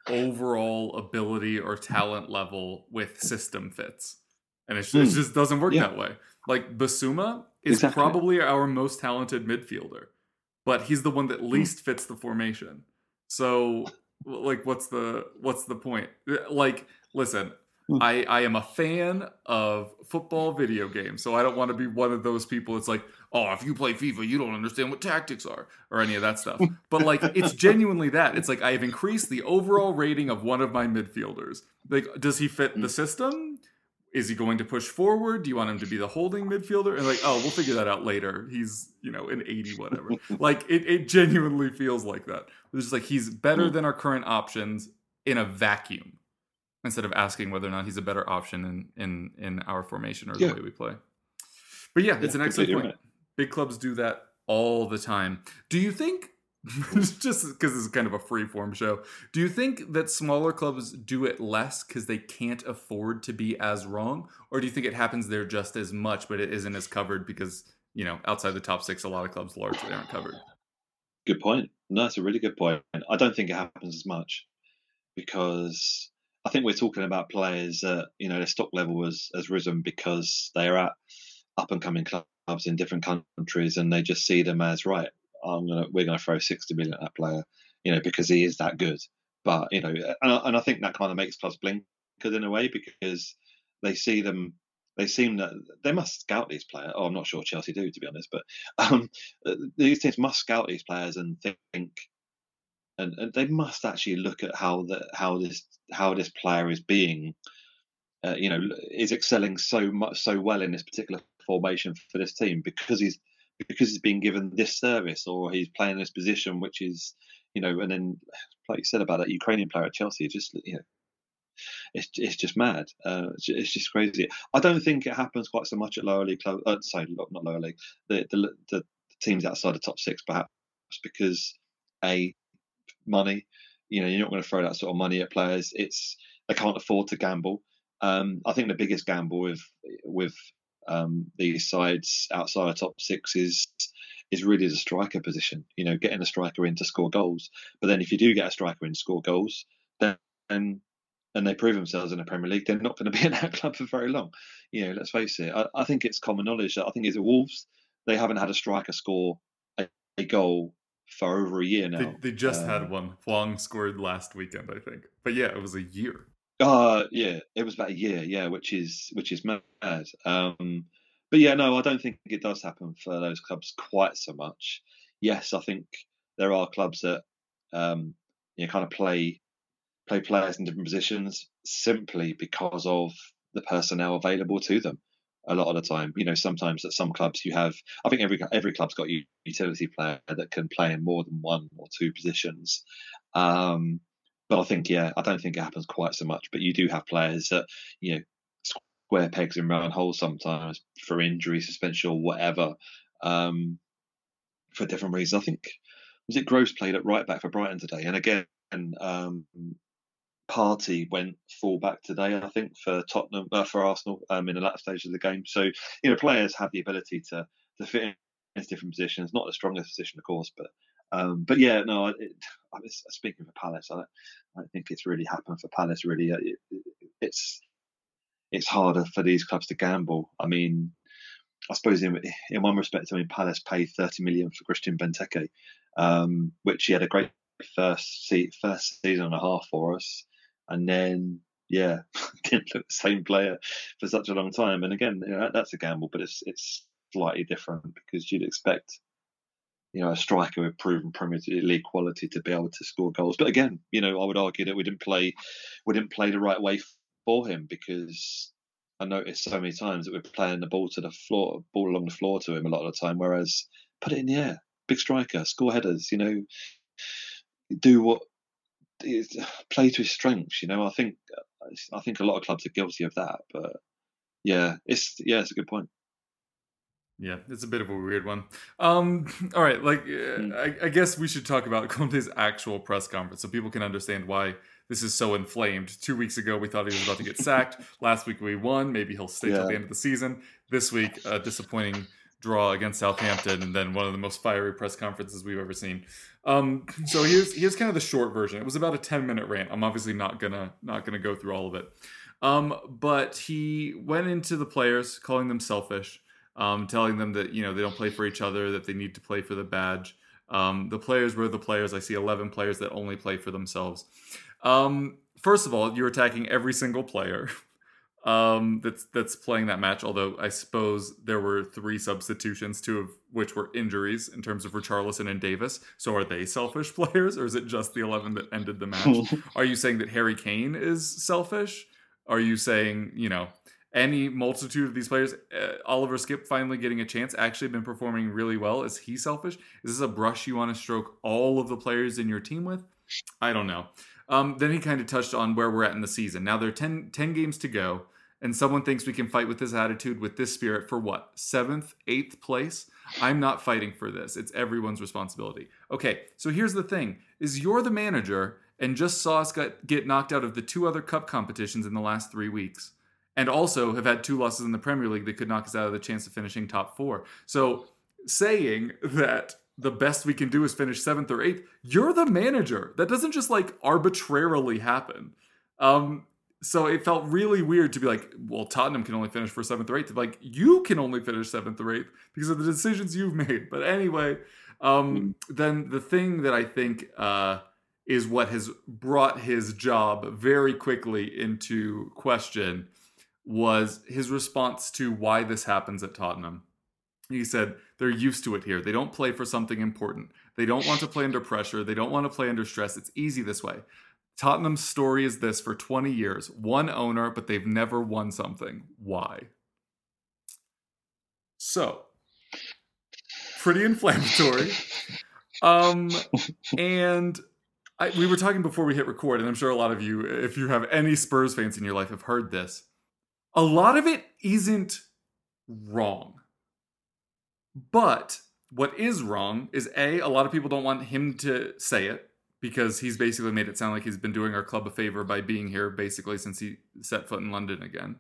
overall ability or talent level with system fits. And it, mm. it just doesn't work yeah. that way. Like, Basuma is exactly. probably our most talented midfielder, but he's the one that least mm. fits the formation. So, like, what's the what's the point? Like, listen, mm. I, I am a fan of football video games, so I don't want to be one of those people that's like, oh, if you play FIFA, you don't understand what tactics are, or any of that stuff. But, like, it's genuinely that. It's like, I have increased the overall rating of one of my midfielders. Like, does he fit the system? Is he going to push forward? Do you want him to be the holding midfielder? And like, oh, we'll figure that out later. He's, you know, an eighty, whatever. Like, it, it genuinely feels like that. It's just like, he's better than our current options in a vacuum, instead of asking whether or not he's a better option in in, in our formation or the yeah. way we play. But yeah, it's yeah, an excellent point. Right. Big clubs do that all the time. Do you think, just because this is kind of a free-form show, do you think that smaller clubs do it less because they can't afford to be as wrong? Or do you think it happens there just as much, but it isn't as covered because, you know, outside the top six, a lot of clubs largely aren't covered? Good point. No, that's a really good point. I don't think it happens as much because I think we're talking about players that, you know, their stock level has, has risen because they are at up-and-coming clubs in different countries and they just see them as, right, I'm gonna we're gonna throw sixty million at that player, you know, because he is that good. But you know, and I, and I think that kind of makes clubs blinkered in a way because they see them, they seem that they must scout these players. Oh, I'm not sure Chelsea do, to be honest, but um, these teams must scout these players and think, and, and they must actually look at how the how this how this player is being, uh, you know, is excelling so much so well in this particular formation for this team because he's. because he's been given this service or he's playing this position, which is, you know, and then, like you said about that Ukrainian player at Chelsea, it just, you know, it's it's just mad. Uh, it's, it's just crazy. I don't think it happens quite so much at lower league clubs. Uh, sorry, not lower league. The, the the teams outside the top six, perhaps, because a money. You know, you're not going to throw that sort of money at players. It's they can't afford to gamble. Um, I think the biggest gamble with with Um, these sides outside the top six is is really the striker position. You know, getting a striker in to score goals. But then if you do get a striker in to score goals, then and they prove themselves in the Premier League, they're not going to be in that club for very long. You know, let's face it. I, I think it's common knowledge that I think it's at Wolves. They haven't had a striker score a, a goal for over a year now. They, they just um, had one. Huang scored last weekend, I think. But yeah, it was a year. Uh yeah, it was about a year, yeah, which is which is mad. Um, but yeah, no, I don't think it does happen for those clubs quite so much. Yes, I think there are clubs that um, you know kind of play play players in different positions simply because of the personnel available to them. A lot of the time, you know, sometimes at some clubs you have. I think every every club's got a utility player that can play in more than one or two positions. Um, But I think, yeah, I don't think it happens quite so much. But you do have players that, you know, square pegs in round holes sometimes for injury, suspension, or whatever, um, for different reasons. I think, was it Gross played at right back for Brighton today? And again, um, Partey went full back today, I think, for Tottenham, uh, for Arsenal um, in the latter stage of the game. So, you know, players have the ability to, to fit in different positions. Not the strongest position, of course, but Um, but yeah, no. It, I was speaking for Palace. I don't, I don't think it's really happened for Palace. Really, it, it, it's it's harder for these clubs to gamble. I mean, I suppose in, in one respect, I mean, Palace paid thirty million for Christian Benteke, um, which he had a great first se- first season and a half for us, and then yeah, didn't look the same player for such a long time. And again, you know, that's a gamble, but it's it's slightly different because you'd expect, you know, a striker with proven Premier League quality to be able to score goals. But again, you know, I would argue that we didn't play, we didn't play the right way for him because I noticed so many times that we're playing the ball to the floor, ball along the floor to him a lot of the time. Whereas put it in the air, big striker, score headers, you know, do what is play to his strengths. You know, I think I think a lot of clubs are guilty of that. But yeah, it's yeah, it's a good point. Yeah, it's a bit of a weird one. Um, all right, like uh, I, I guess we should talk about Conte's actual press conference so people can understand why this is so inflamed. Two weeks ago, we thought he was about to get sacked. Last week, we won. Maybe he'll stay yeah. till the end of the season. This week, a disappointing draw against Southampton, and then one of the most fiery press conferences we've ever seen. Um, so here's here's kind of the short version. It was about a ten minute rant. I'm obviously not gonna not gonna go through all of it. Um, but he went into the players, calling them selfish, um, telling them that, you know, they don't play for each other, that they need to play for the badge. Um, the players were the players. I see eleven players that only play for themselves. Um, first of all, you're attacking every single player um, that's that's playing that match, although I suppose there were three substitutions, two of which were injuries in terms of Richarlison and Davis. So are they selfish players, or is it just the eleven that ended the match? Are you saying that Harry Kane is selfish? Are you saying, you know, any multitude of these players, uh, Oliver Skipp finally getting a chance, actually been performing really well? Is he selfish? Is this a brush you want to stroke all of the players in your team with? I don't know. Um, then he kind of touched on where we're at in the season. Now there are ten, ten games to go, and someone thinks we can fight with this attitude, with this spirit for what? Seventh, eighth place? I'm not fighting for this. It's everyone's responsibility. Okay, so here's the thing, is you're the manager and just saw us get, get knocked out of the two other cup competitions in the last three weeks. And also have had two losses in the Premier League that could knock us out of the chance of finishing top four. So saying that the best we can do is finish seventh or eighth, you're the manager. That doesn't just like arbitrarily happen. Um, so it felt really weird to be like, well, Tottenham can only finish for seventh or eighth. Like, you can only finish seventh or eighth because of the decisions you've made. But anyway, um, then the thing that I think uh, is what has brought his job very quickly into question was his response to why this happens at Tottenham. He said, they're used to it here. They don't play for something important. They don't want to play under pressure. They don't want to play under stress. It's easy this way. Tottenham's story is this for twenty years. One owner, but they've never won something. Why? So, pretty inflammatory. Um, and I, we were talking before we hit record, and I'm sure a lot of you, if you have any Spurs fans in your life, have heard this. A lot of it isn't wrong. But what is wrong is, A, a lot of people don't want him to say it because he's basically made it sound like he's been doing our club a favor by being here basically since he set foot in London again.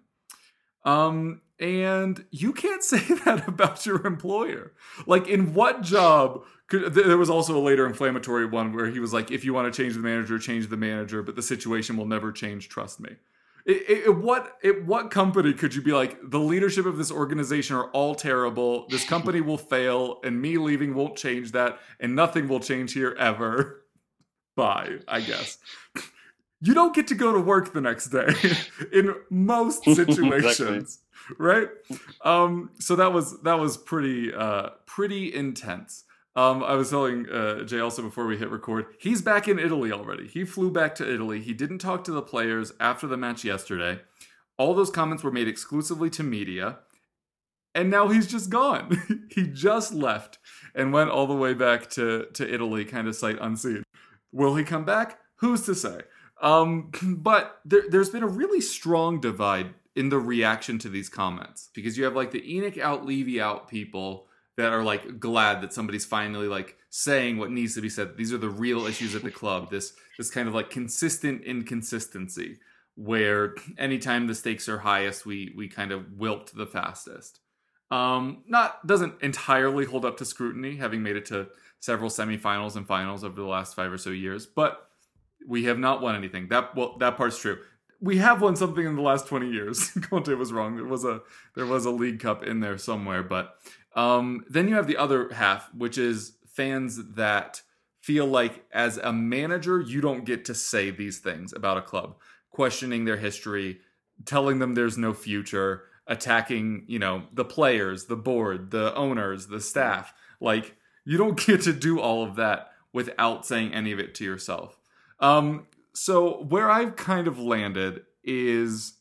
Um, and you can't say that about your employer. Like, in what job could, there was also a later inflammatory one where he was like, if you want to change the manager, change the manager, but the situation will never change, trust me. It, it, what it, what company could you be like, the leadership of this organization are all terrible, this company will fail, and me leaving won't change that, and nothing will change here ever. Bye, I guess. You don't get to go to work the next day in most situations, right? Um, so that was that was pretty uh, pretty intense. Um, I was telling uh, Jay also before we hit record, he's back in Italy already. He flew back to Italy. He didn't talk to the players after the match yesterday. All those comments were made exclusively to media. And now he's just gone. He just left and went all the way back to, to Italy, kind of sight unseen. Will he come back? Who's to say? Um, but there, there's been a really strong divide in the reaction to these comments. Because you have like the Enoch out, Levy out people that are like glad that somebody's finally like saying what needs to be said. These are the real issues at the club. This this kind of like consistent inconsistency where anytime the stakes are highest, we we kind of wilt the fastest. Um, not doesn't entirely hold up to scrutiny, having made it to several semifinals and finals over the last five or so years, but we have not won anything. That well, that part's true. We have won something in the last twenty years. Conte was wrong. There was a there was a League Cup in there somewhere, but um, then you have the other half, which is fans that feel like as a manager, you don't get to say these things about a club, questioning their history, telling them there's no future, attacking, you know, the players, the board, the owners, the staff. Like, you don't get to do all of that without saying any of it to yourself. Um, so where I've kind of landed is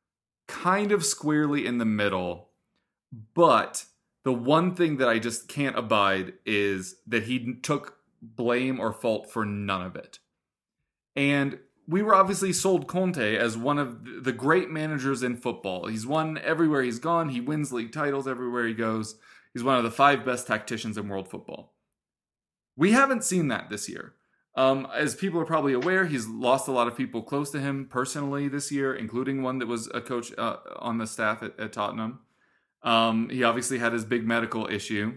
kind of squarely in the middle, but the one thing that I just can't abide is that he took blame or fault for none of it. And we were obviously sold Conte as one of the great managers in football. He's won everywhere he's gone. He wins league titles everywhere he goes. He's one of the five best tacticians in world football. We haven't seen that this year. Um, as people are probably aware, he's lost a lot of people close to him personally this year, including one that was a coach uh, on the staff at, at Tottenham. Um, he obviously had his big medical issue.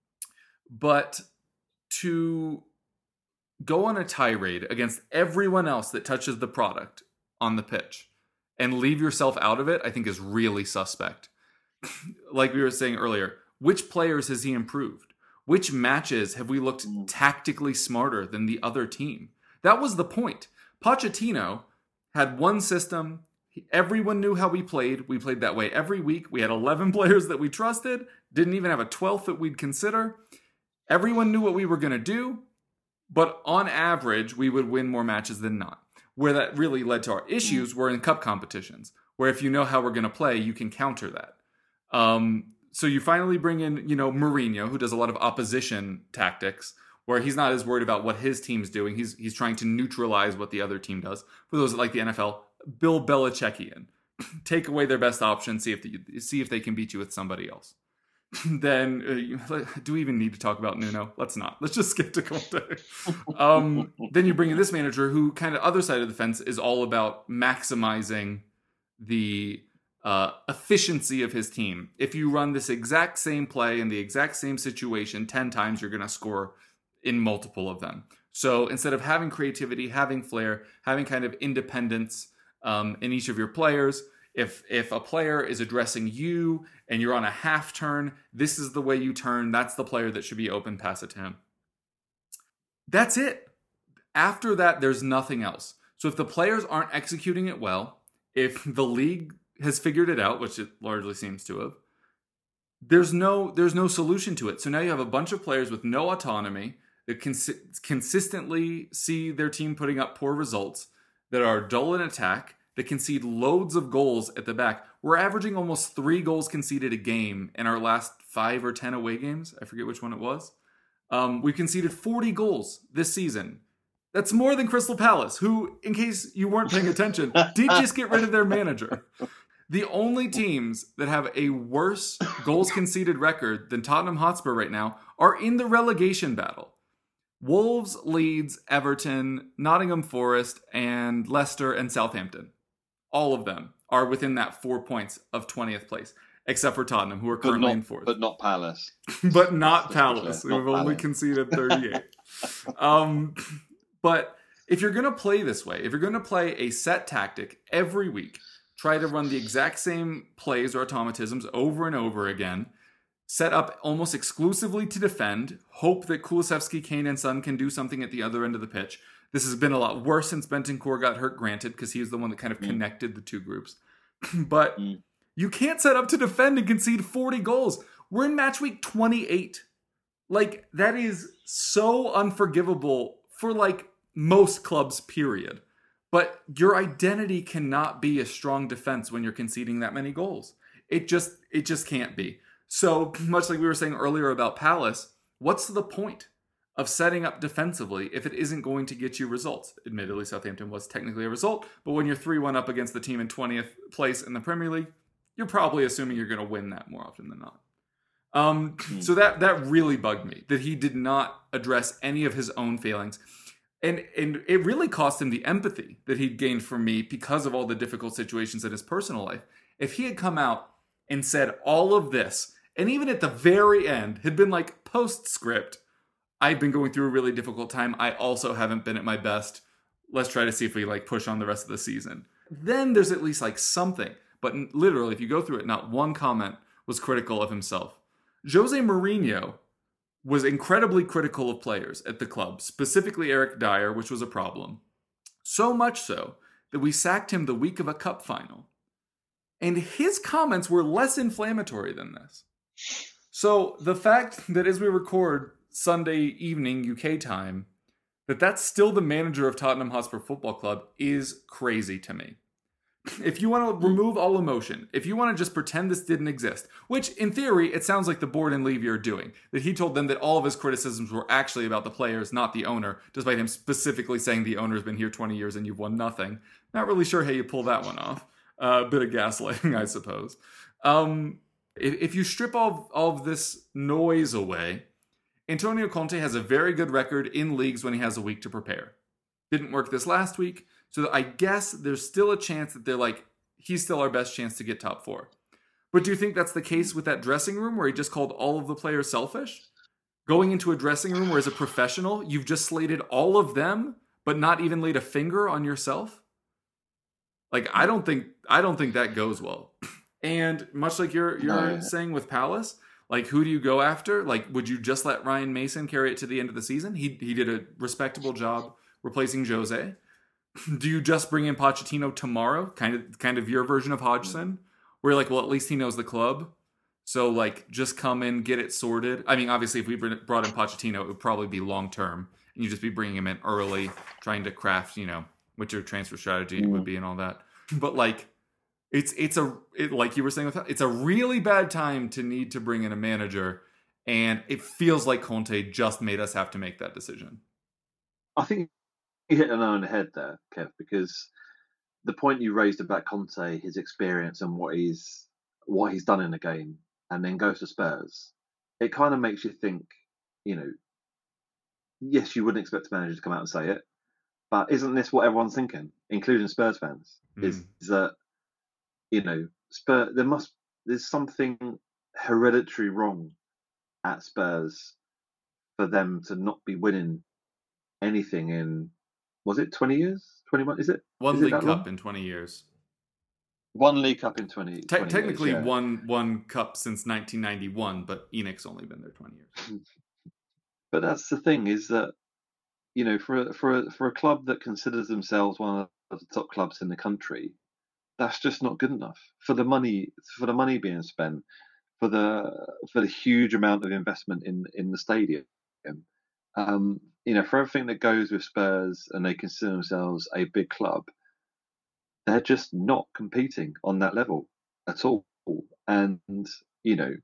But to go on a tirade against everyone else that touches the product on the pitch and leave yourself out of it, I think is really suspect. Like we were saying earlier, which players has he improved? Which matches have we looked tactically smarter than the other team? That was the point. Pochettino had one system. Everyone knew how we played. We played that way every week. We had eleven players that we trusted. Didn't even have a twelfth that we'd consider. Everyone knew what we were going to do. But on average, we would win more matches than not. Where that really led to our issues were in cup competitions, where if you know how we're going to play, you can counter that. Um, so you finally bring in, you know, Mourinho, who does a lot of opposition tactics, where he's not as worried about what his team's doing. He's he's trying to neutralize what the other team does. For those that like the N F L, Bill Belichickian. Take away their best option, see if they, see if they can beat you with somebody else. Then, uh, do we even need to talk about Nuno? Let's not. Let's just skip to Conte. Um, then you bring in this manager who kind of other side of the fence is all about maximizing the uh, efficiency of his team. If you run this exact same play in the exact same situation ten times, you're going to score in multiple of them. So instead of having creativity, having flair, having kind of independence um, in each of your players, If if a player is addressing you and you're on a half turn, this is the way you turn. That's the player that should be open. Pass it to him. That's it. After that, there's nothing else. So if the players aren't executing it well, if the league has figured it out, which it largely seems to have, there's no there's no solution to it. So now you have a bunch of players with no autonomy that cons- consistently see their team putting up poor results, that are dull in attack, that concede loads of goals at the back. We're averaging almost three goals conceded a game in our last five or ten away games. I forget which one it was. Um, we conceded forty goals this season. That's more than Crystal Palace, who, in case you weren't paying attention, did just get rid of their manager. The only teams that have a worse goals conceded record than Tottenham Hotspur right now are in the relegation battle. Wolves, Leeds, Everton, Nottingham Forest, and Leicester and Southampton. All of them are within that four points of twentieth place, except for Tottenham, who are currently not, in fourth. But not Palace. but not Palace. Clear, We've not only Palace. conceded thirty-eight. um, but if you're going to play this way, if you're going to play a set tactic every week, try to run the exact same plays or automatisms over and over again, set up almost exclusively to defend, hope that Kulusevski, Kane, and Son can do something at the other end of the pitch. This has been a lot worse since Bentancur got hurt, granted, because he was the one that kind of mm. connected the two groups. But mm. you can't set up to defend and concede forty goals. We're in match week twenty-eight. Like, that is so unforgivable for, like, most clubs, period. But your identity cannot be a strong defense when you're conceding that many goals. It just, it just can't be. So, much like we were saying earlier about Palace, what's the point of setting up defensively if it isn't going to get you results? Admittedly, Southampton was technically a result, but when you're three one up against the team in twentieth place in the Premier League, you're probably assuming you're going to win that more often than not. Um, so that that really bugged me, that he did not address any of his own failings. And, and it really cost him the empathy that he'd gained from me because of all the difficult situations in his personal life. If he had come out and said all of this, and even at the very end, had been like, postscript, I've been going through a really difficult time. I also haven't been at my best. Let's try to see if we like push on the rest of the season. Then there's at least like something. But literally, if you go through it, not one comment was critical of himself. Jose Mourinho was incredibly critical of players at the club, specifically Eric Dyer, which was a problem. So much so that we sacked him the week of a cup final. And his comments were less inflammatory than this. So the fact that as we record Sunday evening U K time, that that's still the manager of Tottenham Hotspur Football Club is crazy to me. If you want to remove all emotion, if you want to just pretend this didn't exist, which in theory, it sounds like the board and Levy are doing, that he told them that all of his criticisms were actually about the players, not the owner, despite him specifically saying the owner's been here twenty years and you've won nothing. Not really sure how you pull that one off. A uh, bit of gaslighting, I suppose. Um, if, if you strip all, all of this noise away, Antonio Conte has a very good record in leagues when he has a week to prepare. Didn't work this last week. So I guess there's still a chance that they're like, he's still our best chance to get top four. But do you think that's the case with that dressing room where he just called all of the players selfish? Going into a dressing room where as a professional, you've just slated all of them, but not even laid a finger on yourself? Like, I don't think I don't think that goes well. And much like you're you're No. saying with Palace, like, who do you go after? Like, would you just let Ryan Mason carry it to the end of the season? He he did a respectable job replacing Jose. Do you just bring in Pochettino tomorrow? Kind of kind of your version of Hodgson? Where you're like, well, at least he knows the club. So, like, just come in, get it sorted. I mean, obviously, if we brought in Pochettino, it would probably be long-term. And you'd just be bringing him in early, trying to craft, you know, what your transfer strategy mm. would be and all that. But, like, it's it's a, it, like you were saying, it's a really bad time to need to bring in a manager. And it feels like Conte just made us have to make that decision. I think you hit the nail on the head there, Kev, because the point you raised about Conte, his experience and what he's what he's done in the game, and then goes to Spurs, it kind of makes you think, you know, yes, you wouldn't expect a manager to come out and say it, but isn't this what everyone's thinking, including Spurs fans? Mm. Is, is that, you know, Spurs, there must there's something hereditary wrong at Spurs for them to not be winning anything in, was it twenty years? twenty-one, is it? One is League it Cup long? in twenty years. One League Cup in twenty, Te- twenty technically years, yeah. one one cup since nineteen ninety-one, but Enoch's only been there twenty years. But that's the thing, is that, you know, for a, for a, for a club that considers themselves one of the top clubs in the country, that's just not good enough for the money for the money being spent, for the for the huge amount of investment in in the stadium. Um, you know, for everything that goes with Spurs, and they consider themselves a big club, they're just not competing on that level at all. And, you know,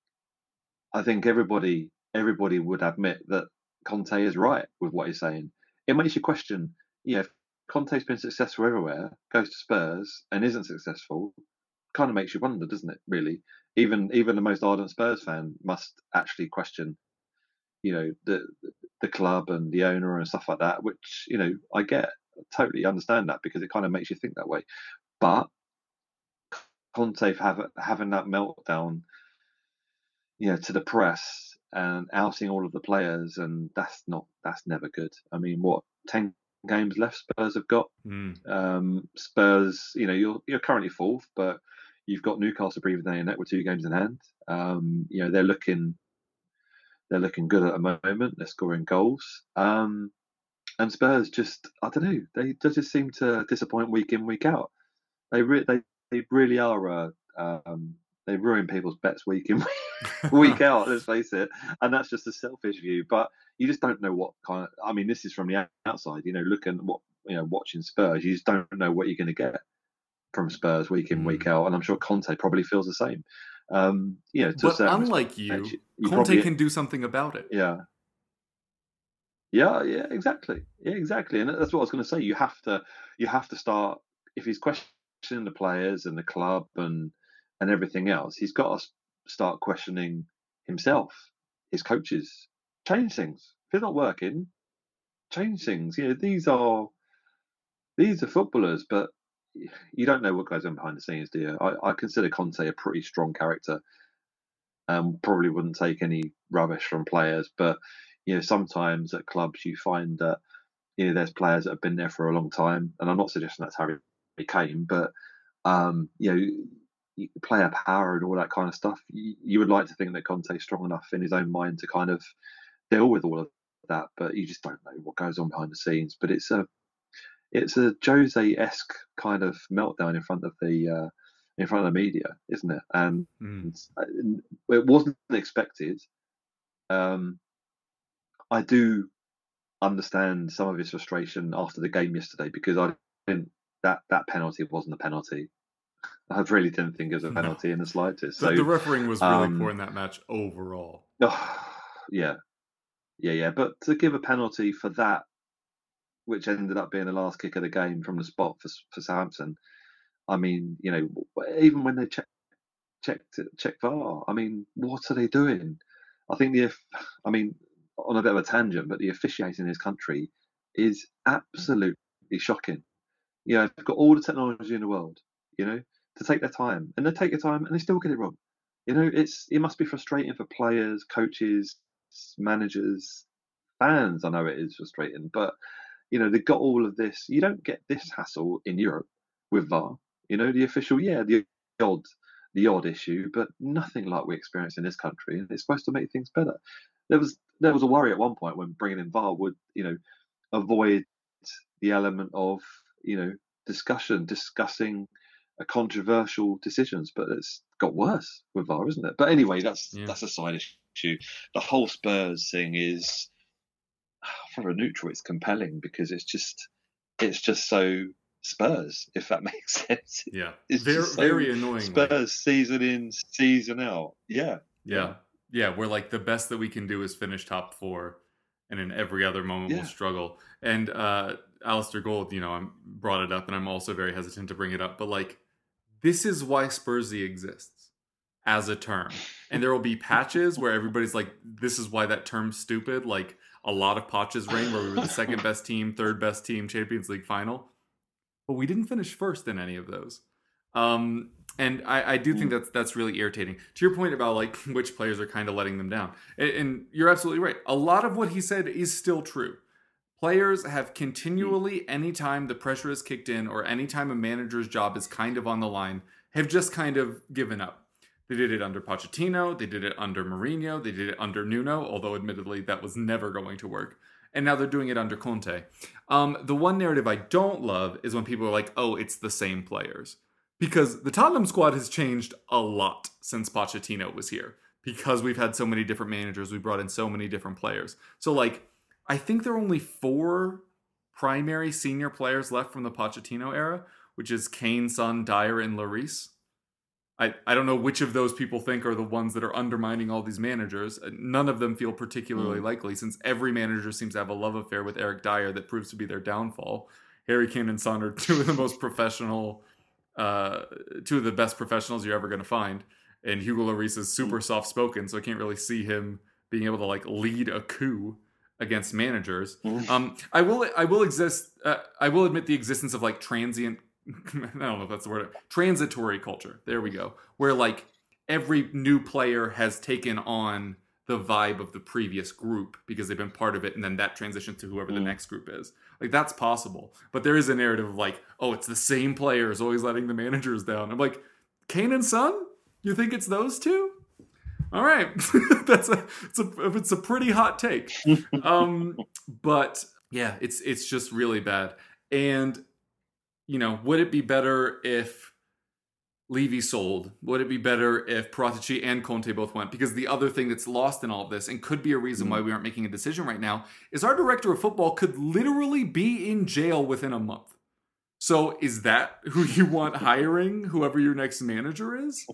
I think everybody everybody would admit that Conte is right with what he's saying. It makes you question, yeah, if Conte's been successful everywhere, goes to Spurs and isn't successful, kind of makes you wonder, doesn't it, really? Even even the most ardent Spurs fan must actually question, you know, the the club and the owner and stuff like that, which, you know, I get, I totally understand that, because it kind of makes you think that way. But Conte have, having that meltdown, you know, to the press and outing all of the players, and that's not, that's never good. I mean, what, ten games left Spurs have got? Mm. Um, Spurs, you know, you're you're currently fourth, but you've got Newcastle breathing down your neck with two games in hand. Um, you know, they're looking they're looking good at the moment. They're scoring goals. Um, and Spurs just, I don't know, they, they just seem to disappoint week in, week out. They re- they they really are. Uh, um, they ruin people's bets week in, week out. Let's face it, and that's just a selfish view. But you just don't know what kind of. I mean, this is from the outside. You know, looking at what, you know, watching Spurs, you just don't know what you're going to get from Spurs week in, mm. week out. And I'm sure Conte probably feels the same. Um, you know, to but unlike you, you, you Conte probably, can do something about it. Yeah. Yeah, yeah, exactly. Yeah, exactly. And that's what I was going to say. You have to, you have to start, if he's questioning the players and the club and and everything else, he's got to start questioning himself, his coaches. Change things. If it's not working, change things. You know, these are these are footballers, but you don't know what goes on behind the scenes, do you? I, I consider Conte a pretty strong character. Um, probably wouldn't take any rubbish from players, but you know, sometimes at clubs you find that, you know, there's players that have been there for a long time, and I'm not suggesting that's Harry Kane, but um, you know, player power and all that kind of stuff. You, you would like to think that Conte's strong enough in his own mind to kind of deal with all of that, but you just don't know what goes on behind the scenes. But it's a it's a Jose-esque kind of meltdown in front of the uh, in front of the media, isn't it? And mm. it wasn't expected. Um, I do understand some of his frustration after the game yesterday, because I didn't, that that penalty wasn't a penalty. I really didn't think it was a penalty no. in the slightest. So the refereeing was really um, poor in that match overall. Oh, yeah, yeah, yeah. But to give a penalty for that, which ended up being the last kick of the game from the spot for for Southampton, I mean, you know, even when they check checked check V A R, I mean, what are they doing? I think the, I mean, on a bit of a tangent, but the officiating in this country is absolutely shocking. You know, they've got all the technology in the world. You know, to take their time, and they take their time and they still get it wrong. You know, it's it must be frustrating for players, coaches, managers, fans. I know it is frustrating, but you know they've got all of this. You don't get this hassle in Europe with V A R. You know, the official, yeah, the odd, the odd issue, but nothing like we experience in this country, and it's supposed to make things better. There was there was a worry at one point when bringing in V A R would, you know, avoid the element of, you know, discussion, discussing a controversial decisions, but it's got worse with V A R, isn't it? But anyway, that's Yeah. that's a side issue. The whole Spurs thing is, for a neutral, it's compelling because it's just it's just so Spurs, if that makes sense. Yeah. It's Very, just so very annoying. Spurs like- season in, season out. Yeah. Yeah. Yeah. We're like, the best that we can do is finish top four, and in every other moment Yeah. we'll struggle. And uh, Alistair Gold, you know, I brought it up, and I'm also very hesitant to bring it up, but like, this is why Spursy exists as a term. And there will be patches where everybody's like, this is why that term's stupid. Like a lot of Poch's reign where we were the second best team, third best team, Champions League final. But we didn't finish first in any of those. Um, and I, I do think that's that's really irritating. To your point about like which players are kind of letting them down. And, and you're absolutely right. A lot of what he said is still true. Players have continually, anytime the pressure is kicked in or anytime a manager's job is kind of on the line, have just kind of given up. They did it under Pochettino. They did it under Mourinho. They did it under Nuno, although admittedly that was never going to work. And now they're doing it under Conte. Um, the one narrative I don't love is when people are like, oh, it's the same players. Because the Tottenham squad has changed a lot since Pochettino was here. Because we've had so many different managers, we brought in so many different players. So like, I think there are only four primary senior players left from the Pochettino era, which is Kane, Son, Dyer, and Lloris. I, I don't know which of those people think are the ones that are undermining all these managers. None of them feel particularly mm. likely, since every manager seems to have a love affair with Eric Dyer that proves to be their downfall. Harry Kane and Son are two of the most professional, uh, two of the best professionals you're ever going to find. And Hugo Lloris is super mm. soft-spoken, so I can't really see him being able to like lead a coup against managers. Mm. Um, I will I will exist. Uh, I will admit the existence of like transient. I don't know if that's the word. Transitory culture. There we go. Where like every new player has taken on the vibe of the previous group because they've been part of it, and then that transitions to whoever mm. the next group is. Like that's possible, but there is a narrative of like, oh, it's the same players always letting the managers down. I'm like, Kane and Son? You think it's those two? All right, that's a it's a it's a pretty hot take. Um, but yeah, it's it's just really bad. And you know, would it be better if Levy sold? Would it be better if Paratici and Conte both went? Because the other thing that's lost in all of this, and could be a reason why we aren't making a decision right now, is our director of football could literally be in jail within a month. So is that who you want hiring, whoever your next manager is?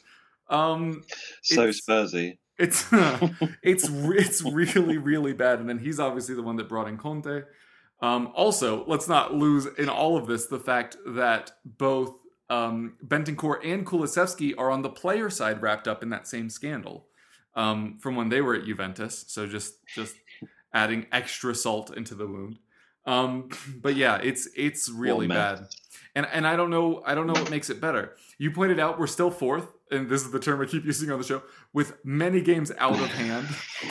Um, so it's, Spursy. It's uh, it's it's really really bad, and then he's obviously the one that brought in Conte. Um, also, let's not lose in all of this the fact that both um, Bentancur and Kulusevski are on the player side wrapped up in that same scandal um, from when they were at Juventus. So just just adding extra salt into the wound. Um, but yeah, it's it's really bad. And and I don't know I don't know what makes it better. You pointed out we're still fourth, and this is the term I keep using on the show, with many games out of hand.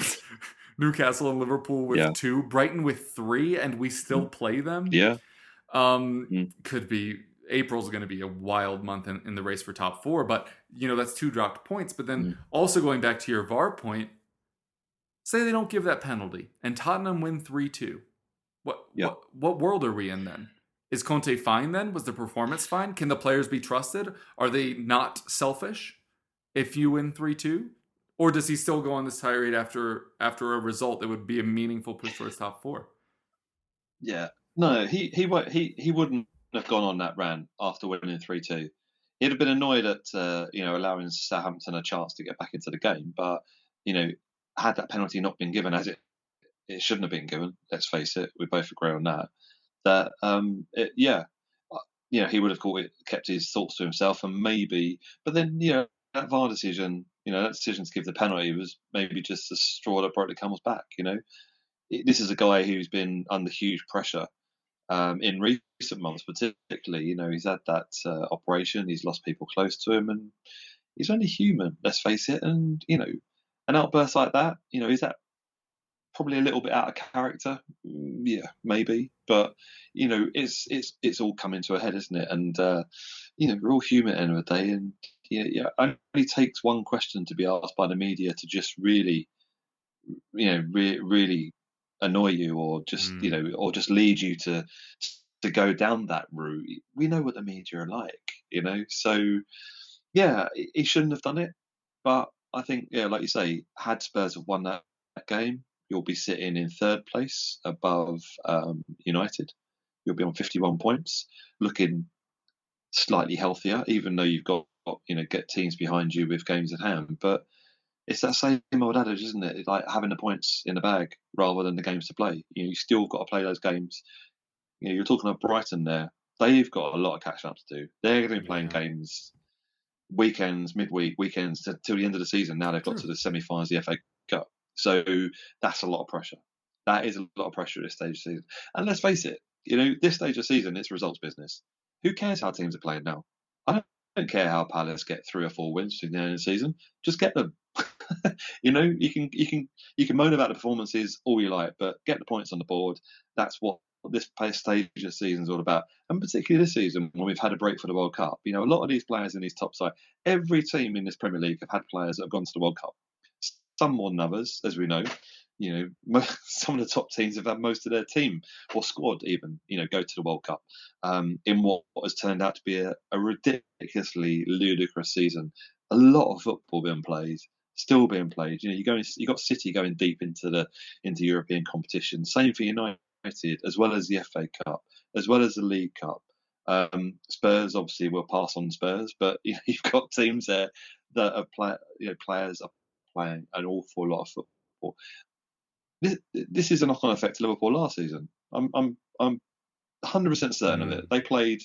Newcastle and Liverpool with yeah. two, Brighton with three, and we still play them. Yeah. Um, mm. Could be, April's going to be a wild month in, in the race for top four, but, you know, that's two dropped points. But then mm. also going back to your V A R point, say they don't give that penalty, and Tottenham win three two. What, yeah. what, what world are we in then? Is Conte fine then? Was the performance fine? Can the players be trusted? Are they not selfish if you win three two? Or does he still go on this tirade after after a result that would be a meaningful push towards top four? Yeah, no, he he he he wouldn't have gone on that rant after winning three two. He'd have been annoyed at uh, you know allowing Southampton a chance to get back into the game, but you know had that penalty not been given, as it it shouldn't have been given. Let's face it, we both agree on that. That um, it, yeah, you know he would have caught it, kept his thoughts to himself, and maybe, but then you know that V A R decision. You know, that decision to give the penalty was maybe just a straw that broke the camel's back, you know. It, this is a guy who's been under huge pressure Um, in recent months, particularly, you know, he's had that uh, operation. He's lost people close to him, and he's only human. Let's face it. And you know, an outburst like that, you know, is that probably a little bit out of character? Mm, Yeah, maybe. But you know, it's it's it's all coming to a head, isn't it? And uh, you know, we're all human at the end of the day, and yeah, yeah, it only takes one question to be asked by the media to just really, you know, re- really annoy you, or just you Mm. know, or just lead you to to go down that route. We know what the media are like, you know. So yeah, he he shouldn't have done it. But I think, yeah, like you say, had Spurs have won that, that game, you'll be sitting in third place above um, United. You'll be on fifty-one points, looking slightly healthier, even though you've got, you know, get teams behind you with games at hand. But it's that same old adage, isn't it? It's like having the points in the bag rather than the games to play. You know, you still got to play those games. You know, you're talking about Brighton there. They've got a lot of catching up to do. They're going to be playing Yeah. games weekends, midweek, weekends to, till the end of the season. Now they've got True. to the semi-finals, of the F A Cup. So that's a lot of pressure. That is a lot of pressure at this stage of the season. And let's face it, you know, this stage of the season, it's results business. Who cares how teams are playing now? I don't, I don't care how Palace get three or four wins between the end of the season. Just get them. you know, you can you can you can moan about the performances all you like, but get the points on the board. That's what this stage of the season is all about. And particularly this season, when we've had a break for the World Cup, you know, a lot of these players in these top side, every team in this Premier League have had players that have gone to the World Cup. Some more than others, as we know. You know, some of the top teams have had most of their team or squad even, you know, go to the World Cup um, in what has turned out to be a, a ridiculously ludicrous season. A lot of football being played, still being played. You know, you go, you got City going deep into the into European competition. Same for United, as well as the F A Cup, as well as the League Cup. Um, Spurs obviously will pass on Spurs, but you know, you've got teams there that are play, you know, players are playing an awful lot of football. This, this is a knock-on effect to Liverpool last season. I'm I'm I'm one hundred percent certain Mm. of it. They played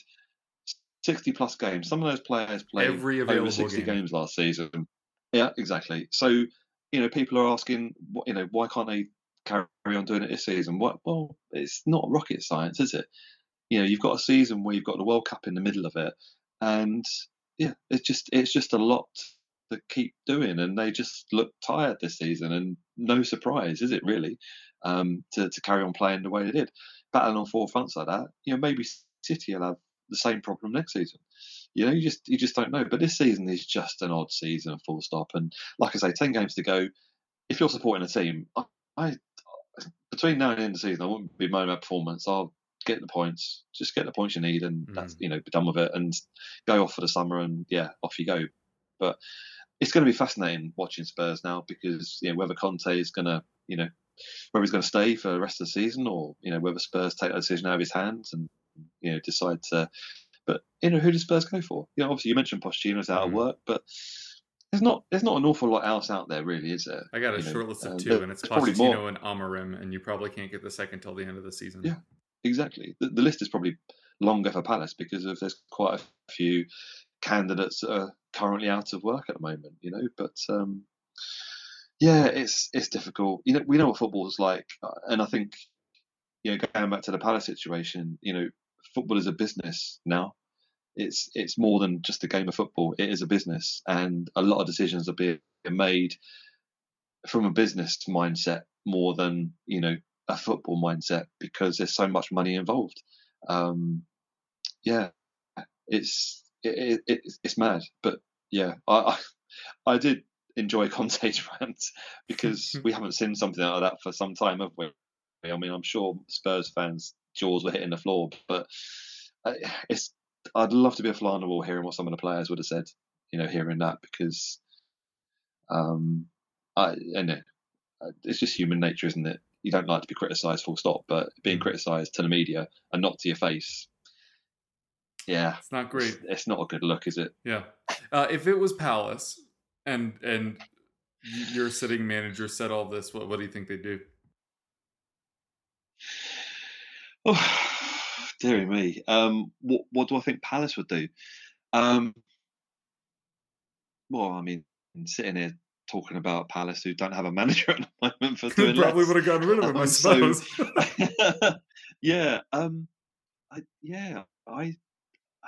sixty plus games. Some of those players played Every available over sixty game. games last season. Yeah, exactly. So, you know, people are asking, what, you know, why can't they carry on doing it this season? What? Well, it's not rocket science, is it? You know, you've got a season where you've got the World Cup in the middle of it, and yeah, it's just it's just a lot to keep doing, and they just look tired this season, and no surprise, is it really, um, to to carry on playing the way they did, battling on four fronts like that. You know, maybe City will have the same problem next season. You know, you just you just don't know. But this season is just an odd season, full stop. And like I say, ten games to go. If you're supporting a team, I, I between now and the end of the season, I wouldn't be moaning about performance. I'll get the points, just get the points you need, and that's, you know, be done with it, and go off for the summer, and yeah, off you go. But it's going to be fascinating watching Spurs now, because you know, whether Conte is going to, you know, whether he's going to stay for the rest of the season, or you know, whether Spurs take that decision out of his hands and you know, decide to. But you know, who does Spurs go for? You know, obviously you mentioned Pochettino's out Mhm. of work, but there's not there's not an awful lot else out there, really, is there? I got a You know, short list of uh, two, and it's there's probably more. Pochettino and Amorim, and you probably can't get the second till the end of the season. Yeah, exactly. The, the list is probably longer for Palace because of there's quite a few candidates that are currently out of work at the moment. You know, but um, yeah, it's it's difficult. You know, we know what football's like, uh, and I think, you know, going back to the Palace situation, you know, football is a business now. It's it's more than just a game of football. It is a business, and a lot of decisions are being made from a business mindset more than, you know, a football mindset, because there's so much money involved. Um, yeah, it's it, it, it's mad, but yeah, I I, I did enjoy Conte's rant, because we haven't seen something like that for some time, have we? I mean, I'm sure Spurs fans' jaws were hitting the floor, but it's I'd love to be a fly on the wall hearing what some of the players would have said, you know, hearing that, because um, I, I know it's just human nature, isn't it? You don't like to be criticised, full stop, but being criticised to the media and not to your face, yeah, It's not great. It's, it's not a good look, is it? Yeah. Uh, if it was Palace and and y- your sitting manager said all this, what what do you think they'd do? Oh, dearie me. Um, what what do I think Palace would do? Um, well, I mean, sitting here talking about Palace, who don't have a manager at the moment for doing Probably less. would have gotten rid of him, I Um, so, suppose. yeah. Um, I yeah, I, I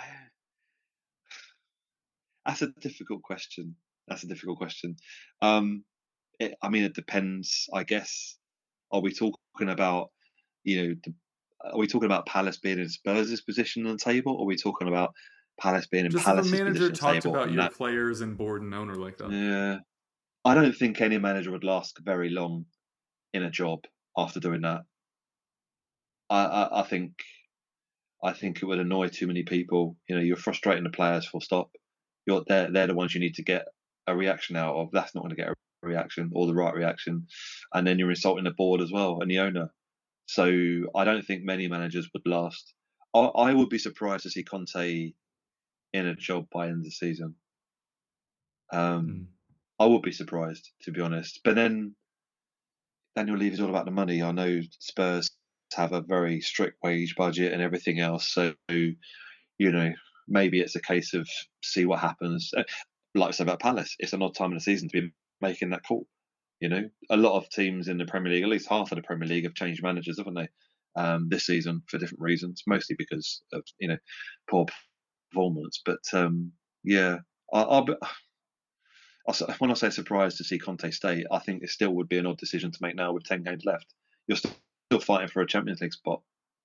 that's a difficult question. That's a difficult question. Um, it, I mean, it depends, I guess. Are we talking about, you know, the, are we talking about Palace being in Spurs' position on the table, or are we talking about Palace being in Just if a Palace's manager position on the talked table? about And your that, players and board and owner like that. yeah, I don't think any manager would last very long in a job after doing that. I, I, I think, I think it would annoy too many people. You know, you're frustrating the players. Full stop. You're they're they're the ones you need to get a reaction out of. That's not going to get a reaction or the right reaction, and then you're insulting the board as well and the owner. So I don't think many managers would last. I, I would be surprised to see Conte in a job by end of the season. Um, Mm. I would be surprised, to be honest. But then Daniel Levy is all about the money. I know Spurs have a very strict wage budget and everything else. So, you know, maybe it's a case of see what happens. Uh, Like I said about Palace, it's an odd time in the season to be making that call. You know, a lot of teams in the Premier League, at least half of the Premier League, have changed managers, haven't they? Um, this season for different reasons, mostly because of you know poor performance. But um, yeah, I, I'll be, I'll, when I say surprised to see Conte stay, I think it still would be an odd decision to make now with ten games left. You're still, still fighting for a Champions League spot,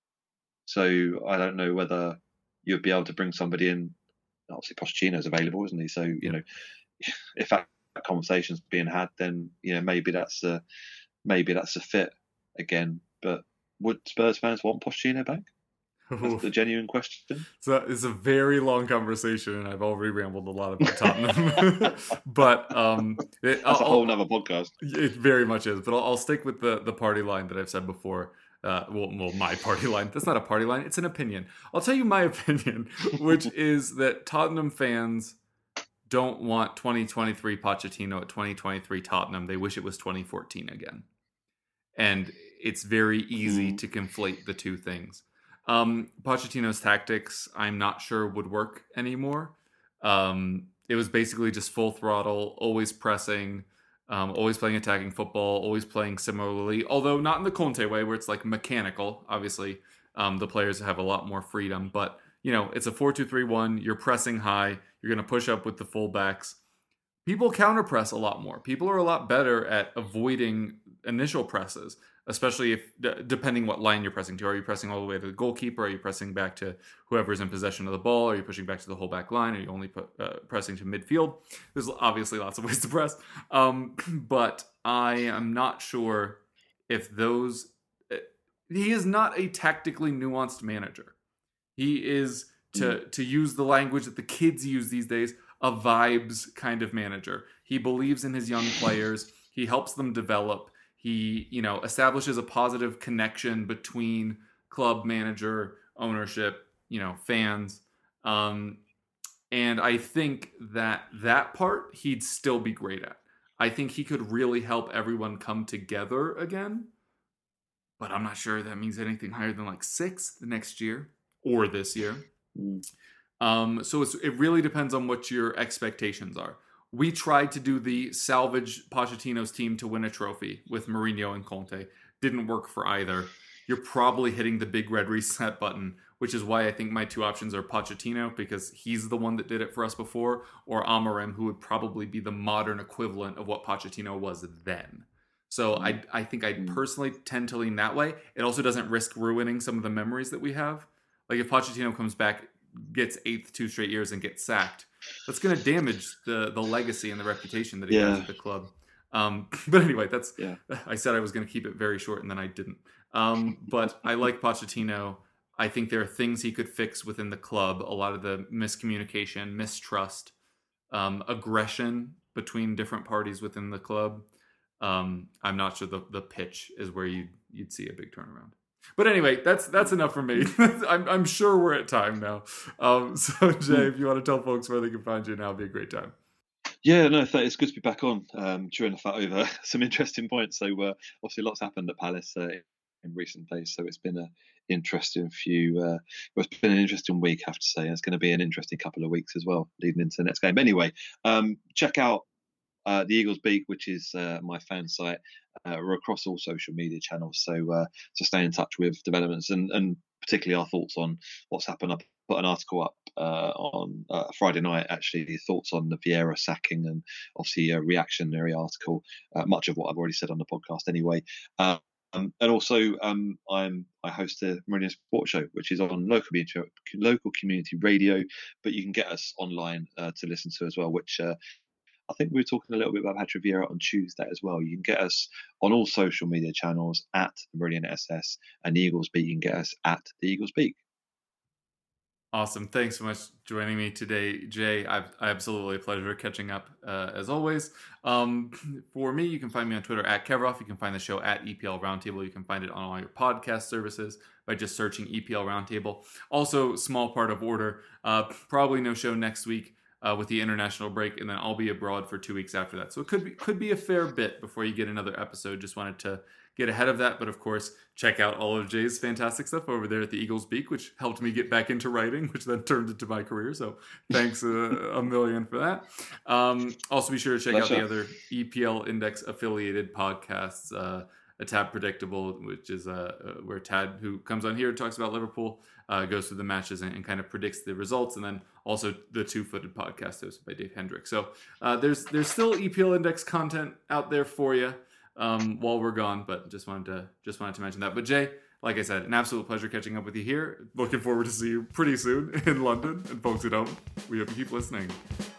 so I don't know whether you'd be able to bring somebody in. Obviously, Pochettino's available, isn't he? So you know, if that conversation's being had, then you know maybe that's a maybe that's a fit again. But would Spurs fans want Pochettino back? That's the genuine question. So it's a very long conversation, and I've already rambled a lot about Tottenham. but um, it, That's I'll, a whole nother podcast. It very much is. But I'll, I'll stick with the the party line that I've said before. Uh, well, well, my party line. That's not a party line. It's an opinion. I'll tell you my opinion, which is that Tottenham fans don't want twenty twenty-three Pochettino at twenty twenty-three Tottenham. They wish it was twenty fourteen again. And it's very easy Mm. to conflate the two things. Um, Pochettino's tactics, I'm not sure would work anymore. Um, it was basically just full throttle, always pressing, um, always playing attacking football, always playing similarly, although not in the Conte way where it's like mechanical. Obviously, um, the players have a lot more freedom, but you know, it's a four two three one, you're pressing high, you're going to push up with the fullbacks. People counterpress a lot more. People are a lot better at avoiding initial presses, especially if d- depending what line you're pressing to. Are you pressing all the way to the goalkeeper? Are you pressing back to whoever's in possession of the ball? Are you pushing back to the whole back line? Are you only put, uh, pressing to midfield? There's obviously lots of ways to press, um, but I am not sure if those. Uh, he is not a tactically nuanced manager. He is, to mm. to use the language that the kids use these days, a vibes kind of manager. He believes in his young players. He helps them develop. He, you know, establishes a positive connection between club, manager, ownership, you know, fans. Um, and I think that that part he'd still be great at. I think he could really help everyone come together again. But I'm not sure that means anything higher than like sixth next year or this year. Mm. Um, so it's, it really depends on what your expectations are. We tried to do the salvage Pochettino's team to win a trophy with Mourinho and Conte. Didn't work for either. You're probably hitting the big red reset button, which is why I think my two options are Pochettino, because he's the one that did it for us before, or Amorim, who would probably be the modern equivalent of what Pochettino was then. So mm. I I think I personally tend to lean that way. It also doesn't risk ruining some of the memories that we have. Like if Pochettino comes back, gets eighth two straight years and gets sacked, that's going to damage the the legacy and the reputation that he yeah. has at the club. Um, but anyway, that's yeah. I said I was going to keep it very short and then I didn't. Um, but I like Pochettino. I think there are things he could fix within the club. A lot of the miscommunication, mistrust, um, aggression between different parties within the club. Um, I'm not sure the, the pitch is where you'd, you'd see a big turnaround. But anyway, that's that's enough for me. I'm I'm sure we're at time now. Um, so Jay, if you want to tell folks where they can find you now, it'd be a great time. Yeah, no, it's good to be back on. Um, chewing the fat over some interesting points. So uh, obviously, lots happened at Palace uh, in recent days. So it's been an interesting few. Uh, well, it's been an interesting week, I have to say. And it's going to be an interesting couple of weeks as well, leading into the next game. Anyway, um, check out uh, the Eagles Beak, which is uh, my fan site. Uh, we're across all social media channels, so uh, to stay in touch with developments and, and particularly our thoughts on what's happened. I put an article up uh, on uh, Friday night, actually, thoughts on the Vieira sacking, and obviously a reactionary article, uh, much of what I've already said on the podcast anyway. Uh, Um, and also, um, I'm I host the Meridian Sports Show, which is on local community, local community radio, but you can get us online uh, to listen to as well. Which uh, I think we were talking a little bit about Patrick Vieira on Tuesday as well. You can get us on all social media channels at Meridian S S, and the Eagles Beat. You can get us at the Eagles Beat. Awesome. Thanks so much for joining me today, Jay. I've absolutely a pleasure catching up uh, as always. Um, for me, you can find me on Twitter at Kevroff. You can find the show at E P L Roundtable. You can find it on all your podcast services by just searching E P L Roundtable. Also, small part of order, uh, probably no show next week uh, with the international break, and then I'll be abroad for two weeks after that. So it could be, could be a fair bit before you get another episode. Just wanted to get ahead of that, but of course, check out all of Jay's fantastic stuff over there at the Eagles Beak, which helped me get back into writing, which then turned into my career. So thanks uh, a million for that. Um, also, be sure to check Let's out show. the other E P L Index affiliated podcasts, uh, A Tad Predictable, which is uh, where Tad, who comes on here, talks about Liverpool, uh, goes through the matches and, and kind of predicts the results, and then also the Two Footed podcast hosted by Dave Hendrick. So uh, there's there's still E P L Index content out there for you. Um, while we're gone, but just wanted to just wanted to mention that. But Jay, like I said, an absolute pleasure catching up with you here. Looking forward to see you pretty soon in London. And folks at home, we hope you keep listening.